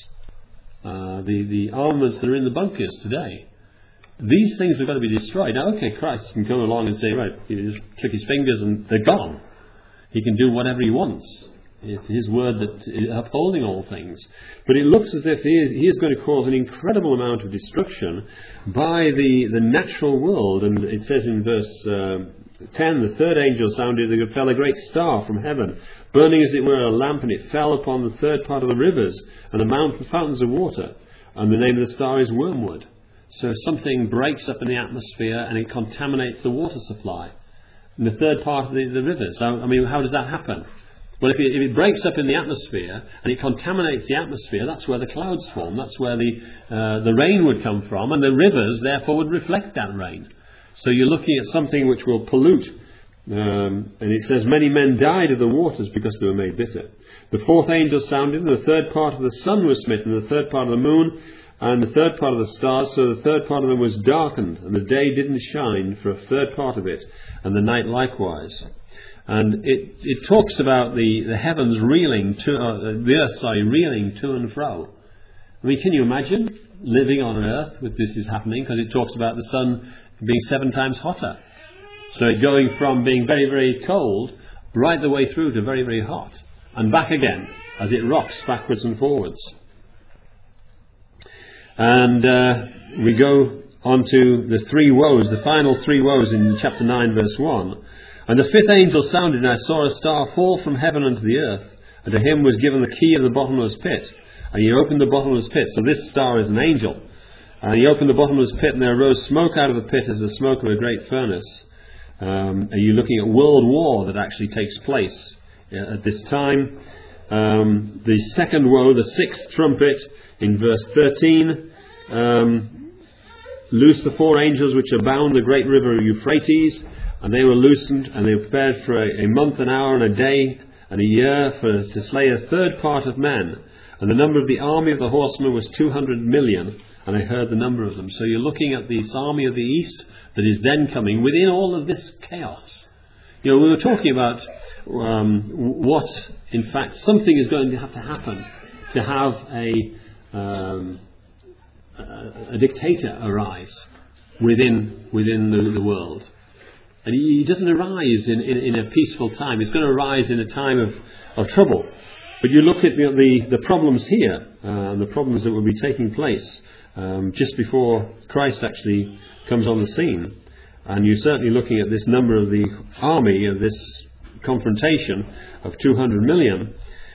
the armaments that are in the bunkers today. These things are going to be destroyed. Now, okay, Christ can come along and say, right, he just click his fingers and they're gone. He can do whatever he wants. It's his word that is upholding all things. But it looks as if he is going to cause an incredible amount of destruction by the natural world. And it says in verse 10, the third angel sounded, there fell a great star from heaven, burning as it were a lamp, and it fell upon the third part of the rivers and the fountains of water. And the name of the star is Wormwood. So something breaks up in the atmosphere and it contaminates the water supply in the third part of the rivers. I mean, how does that happen? Well, if it breaks up in the atmosphere and it contaminates the atmosphere, that's where the clouds form. That's where the rain would come from, and the rivers therefore would reflect that rain. So you're looking at something which will pollute And it says, many men died of the waters because they were made bitter. The fourth angel sounded, and the third part of the sun was smitten, and the third part of the moon, and the third part of the stars, so the third part of them was darkened, and the day didn't shine for a third part of it, and the night likewise. And it talks about the heavens reeling, the earth, reeling to and fro. I mean, can you imagine living on earth with this is happening? Because it talks about the sun being 7 times hotter. So it going from being very, very cold right the way through to very, very hot. And back again as it rocks backwards and forwards. And we go on to the 3 woes, the final 3 woes in chapter 9 verse 1. And the fifth angel sounded, and I saw a star fall from heaven unto the earth, and to him was given the key of the bottomless pit. And he opened the bottomless pit. So this star is an angel. And he opened the bottomless pit, and there arose smoke out of the pit as the smoke of a great furnace. Are you looking at world war that actually takes place at this time? The second woe, the 6th trumpet, in verse 13, loose the 4 angels which are bound the great river Euphrates, and they were loosened, and they were prepared for a month, an hour, and a day, and a year, to slay a third part of men. And the number of the army of the horsemen was 200 million, and I heard the number of them. So you're looking at this army of the east that is then coming within all of this chaos. You know, we were talking about what, in fact, something is going to have happen to have a dictator arise within the world. And he doesn't arise in a peaceful time. He's going to arise in a time of trouble. But you look at the problems here, the problems that will be taking place just before Christ actually comes on the scene. And you're certainly looking at this number of the army of this confrontation of 200 million.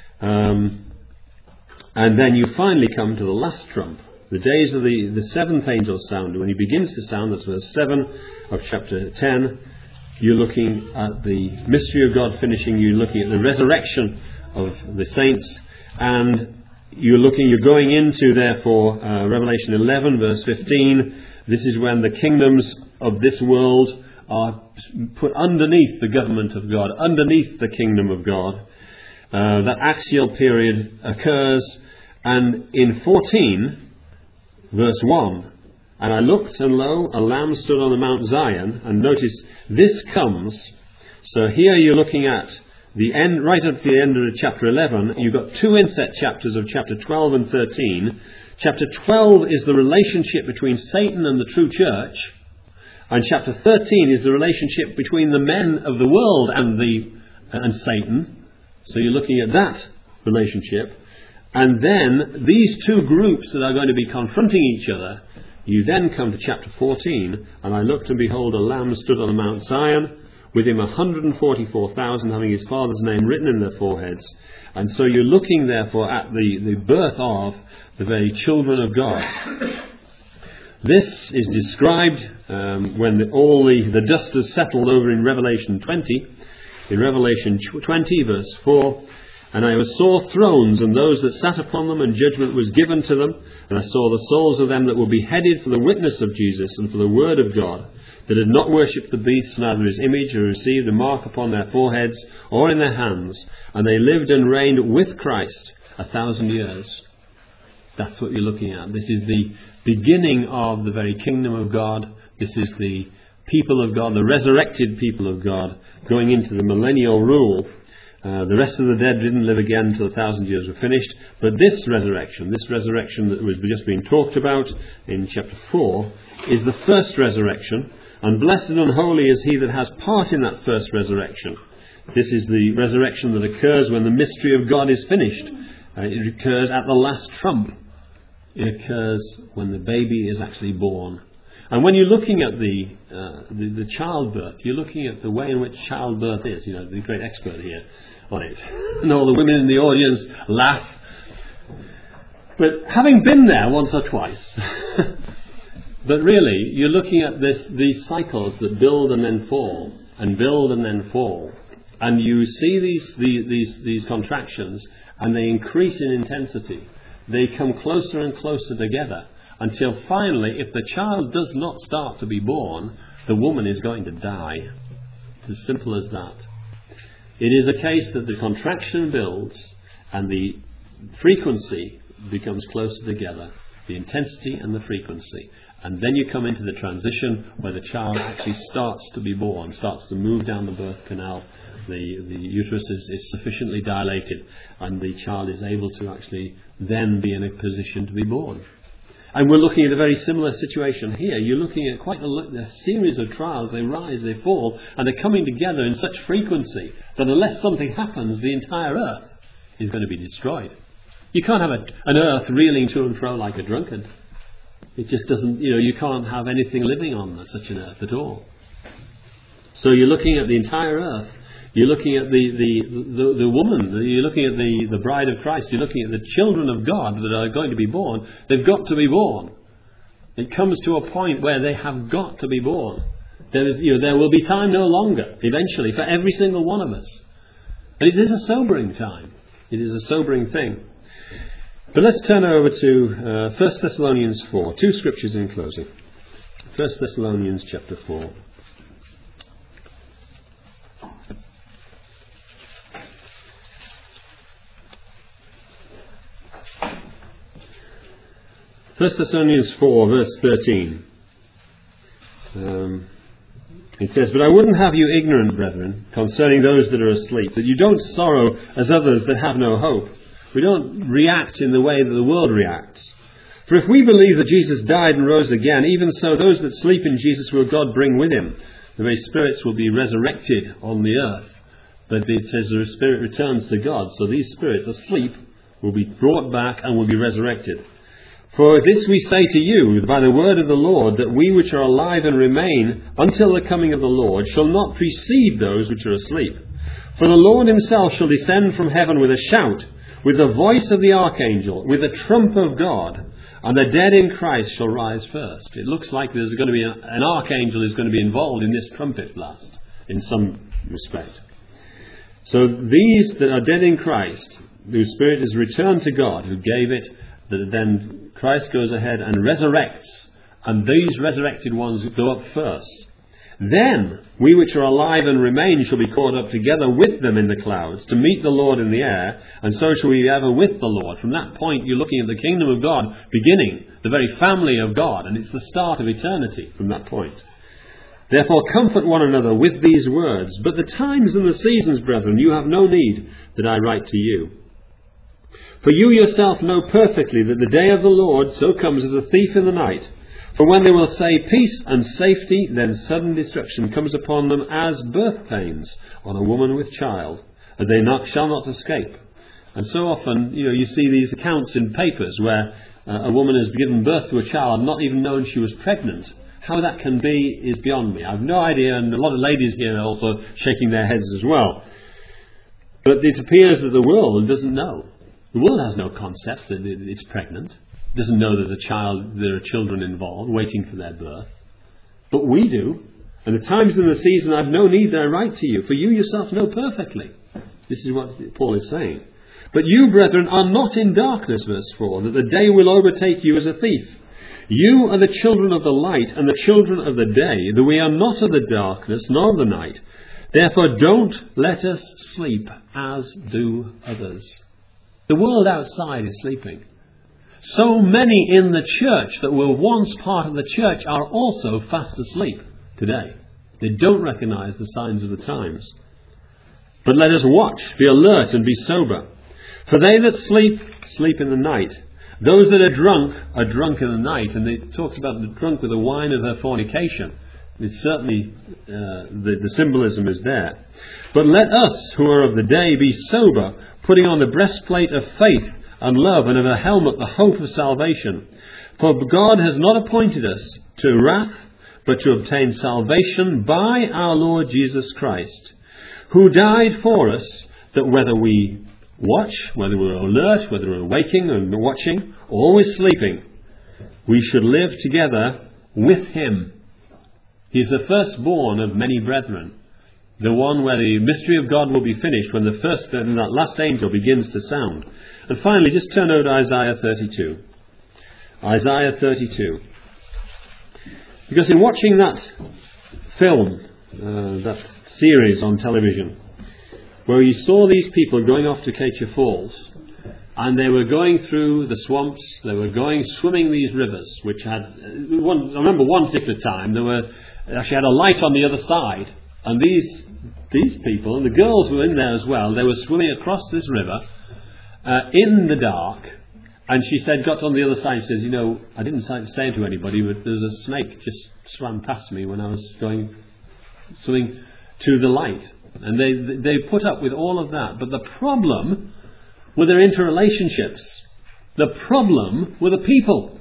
And then you finally come to the last trump. The days of the 7th angel sound. When he begins to sound, that's verse 7 of chapter 10. You're looking at the mystery of God finishing. You're looking at the resurrection of the saints. And you're going into, therefore, Revelation 11, verse 15. This is when the kingdoms of this world are put underneath the government of God, underneath the kingdom of God. That axial period occurs. And in 14, verse 1, and I looked, and lo, a lamb stood on the Mount Zion. And notice, this comes. So here you're looking at the end, right at the end of chapter 11. You've got 2 inset chapters of chapter 12 and 13. Chapter 12 is the relationship between Satan and the true church. And chapter 13 is the relationship between the men of the world and Satan. So you're looking at that relationship. And then these 2 groups that are going to be confronting each other, you then come to chapter 14, and I looked, and behold, a lamb stood on the Mount Zion, with him 144,000, having his father's name written in their foreheads. And so you're looking, therefore, at the birth of the very children of God. This is described when all the dust has settled over in Revelation 20. In Revelation 20, verse 4, and I saw thrones, and those that sat upon them, and judgment was given to them. And I saw the souls of them that were beheaded for the witness of Jesus and for the word of God, that had not worshipped the beast, neither his image, or received a mark upon their foreheads or in their hands. And they lived and reigned with Christ 1,000 years. That's what you're looking at. This is the beginning of the very kingdom of God. This is the people of God, the resurrected people of God, going into the millennial rule. The rest of the dead didn't live again until 1,000 years were finished. But this resurrection that was just being talked about in chapter 4, is the first resurrection. And blessed and holy is he that has part in that first resurrection. This is the resurrection that occurs when the mystery of God is finished. It occurs at the last trump. It occurs when the baby is actually born. And when you're looking at the childbirth, you're looking at the way in which childbirth is. You know, the great expert here on it. And all the women in the audience laugh. But having been there once or twice, but really, you're looking at these cycles that build and then fall, and build and then fall. And you see these contractions, and they increase in intensity. They come closer and closer together, until finally, if the child does not start to be born, the woman is going to die. It's as simple as that. It is a case that the contraction builds and the frequency becomes closer together, the intensity and the frequency. And then you come into the transition where the child actually starts to be born, starts to move down the birth canal. The uterus is sufficiently dilated, and the child is able to actually then be in a position to be born. And we're looking at a very similar situation here. You're looking at quite a series of trials. They rise, they fall, and they're coming together in such frequency that unless something happens, the entire earth is going to be destroyed. You can't have an earth reeling to and fro like a drunkard. It just doesn't, you can't have anything living on such an earth at all. So you're looking at the entire earth. You're looking at the woman. You're looking at the bride of Christ. You're looking at the children of God that are going to be born. They've got to be born. It comes to a point where they have got to be born. There will be time no longer, eventually, for every single one of us. And it is a sobering time. It is a sobering thing. But let's turn over to 1 Thessalonians 4. Two scriptures in closing. 1 Thessalonians chapter 4. First Thessalonians 4, verse 13. It says, "But I wouldn't have you ignorant, brethren, concerning those that are asleep, that you don't sorrow as others that have no hope." We don't react in the way that the world reacts. "For if we believe that Jesus died and rose again, even so those that sleep in Jesus will God bring with him. The very spirits will be resurrected on the earth." But it says the spirit returns to God. So these spirits asleep will be brought back and will be resurrected. "For this we say to you by the word of the Lord, that we which are alive and remain until the coming of the Lord shall not precede those which are asleep. For the Lord himself shall descend from heaven with a shout, with the voice of the archangel, with the trump of God, and the dead in Christ shall rise first." It looks like there's going to be an archangel is going to be involved in this trumpet blast in some respect. So these that are dead in Christ, whose spirit is returned to God, who gave it, that then Christ goes ahead and resurrects, and these resurrected ones go up first. "Then we which are alive and remain shall be caught up together with them in the clouds to meet the Lord in the air, and so shall we be ever with the Lord." From that point you're looking at the kingdom of God beginning, the very family of God, and it's the start of eternity from that point. "Therefore comfort one another with these words. But the times and the seasons, brethren, you have no need that I write to you. For you yourself know perfectly that the day of the Lord so comes as a thief in the night. For when they will say peace and safety, then sudden destruction comes upon them as birth pains on a woman with child, and they shall not escape." And so often, you see these accounts in papers where a woman has given birth to a child, not even known she was pregnant. How that can be is beyond me. I have no idea, and a lot of ladies here are also shaking their heads as well. But it appears that the world doesn't know. The world has no concept that it's pregnant. It doesn't know there are children involved waiting for their birth. But we do. "And the times and the season I have no need that I write to you, for you yourself know perfectly." This is what Paul is saying. "But you, brethren, are not in darkness," verse 4, "that the day will overtake you as a thief. You are the children of the light and the children of the day, that we are not of the darkness nor of the night. Therefore don't let us sleep as do others." The world outside is sleeping. So many in the church that were once part of the church are also fast asleep today. They don't recognize the signs of the times. "But let us watch, be alert and be sober. For they that sleep, sleep in the night. Those that are drunk in the night." And it talks about the drunk with the wine of her fornication. It's certainly, the symbolism is there. "But let us who are of the day be sober, putting on the breastplate of faith and love, and of a helmet the hope of salvation. For God has not appointed us to wrath, but to obtain salvation by our Lord Jesus Christ, who died for us, that whether we watch, whether we're alert, whether we're waking and watching, always sleeping, we should live together with him. He is the firstborn of many brethren, the one where the mystery of God will be finished when that last angel begins to sound." And finally, just turn over to Isaiah 32. Isaiah 32. Because in watching that film that series on television, where you saw these people going off to Katia Falls, and they were going through the swamps, they were swimming these rivers, which had, I remember one particular time, actually had a light on the other side, and these people, and the girls were in there as well, they were swimming across this river in the dark. And she said, got on the other side, she says, I didn't say it to anybody, but there's a snake just swam past me when I was swimming to the light. And they put up with all of that. But the problem were their interrelationships. The problem were the people.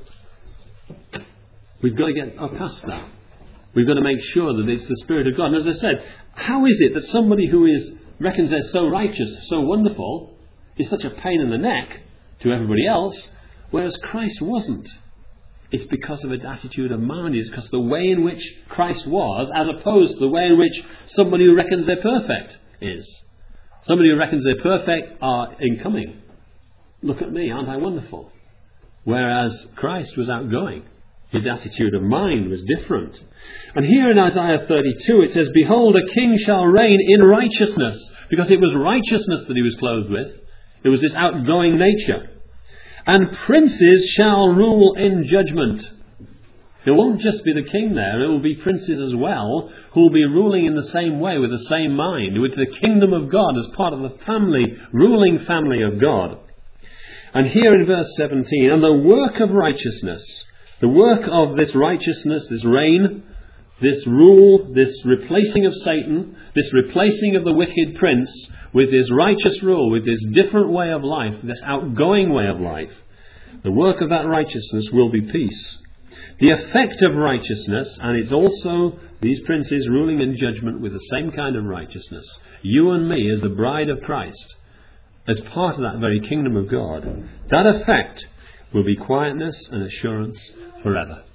We've got to get past that. We've got to make sure that it's the Spirit of God. And as I said, how is it that somebody who reckons they're so righteous, so wonderful, is such a pain in the neck to everybody else, whereas Christ wasn't? It's because of an attitude of mind. It's because of the way in which Christ was, as opposed to the way in which somebody who reckons they're perfect is. Somebody who reckons they're perfect are incoming. Look at me, aren't I wonderful? Whereas Christ was outgoing. His attitude of mind was different. And here in Isaiah 32 it says, behold, a king shall reign in righteousness. Because it was righteousness that he was clothed with. It was this outgoing nature. And princes shall rule in judgment. It won't just be the king there, it will be princes as well, who will be ruling in the same way, with the same mind, with the kingdom of God as part of the ruling family of God. And here in verse 17, and the work of righteousness, the work of this righteousness, this reign, this rule, this replacing of Satan, this replacing of the wicked prince with his righteous rule, with this different way of life, this outgoing way of life, the work of that righteousness will be peace. The effect of righteousness, and it's also these princes ruling in judgment with the same kind of righteousness. You and me as the bride of Christ, as part of that very kingdom of God, that effect will be quietness and assurance forever.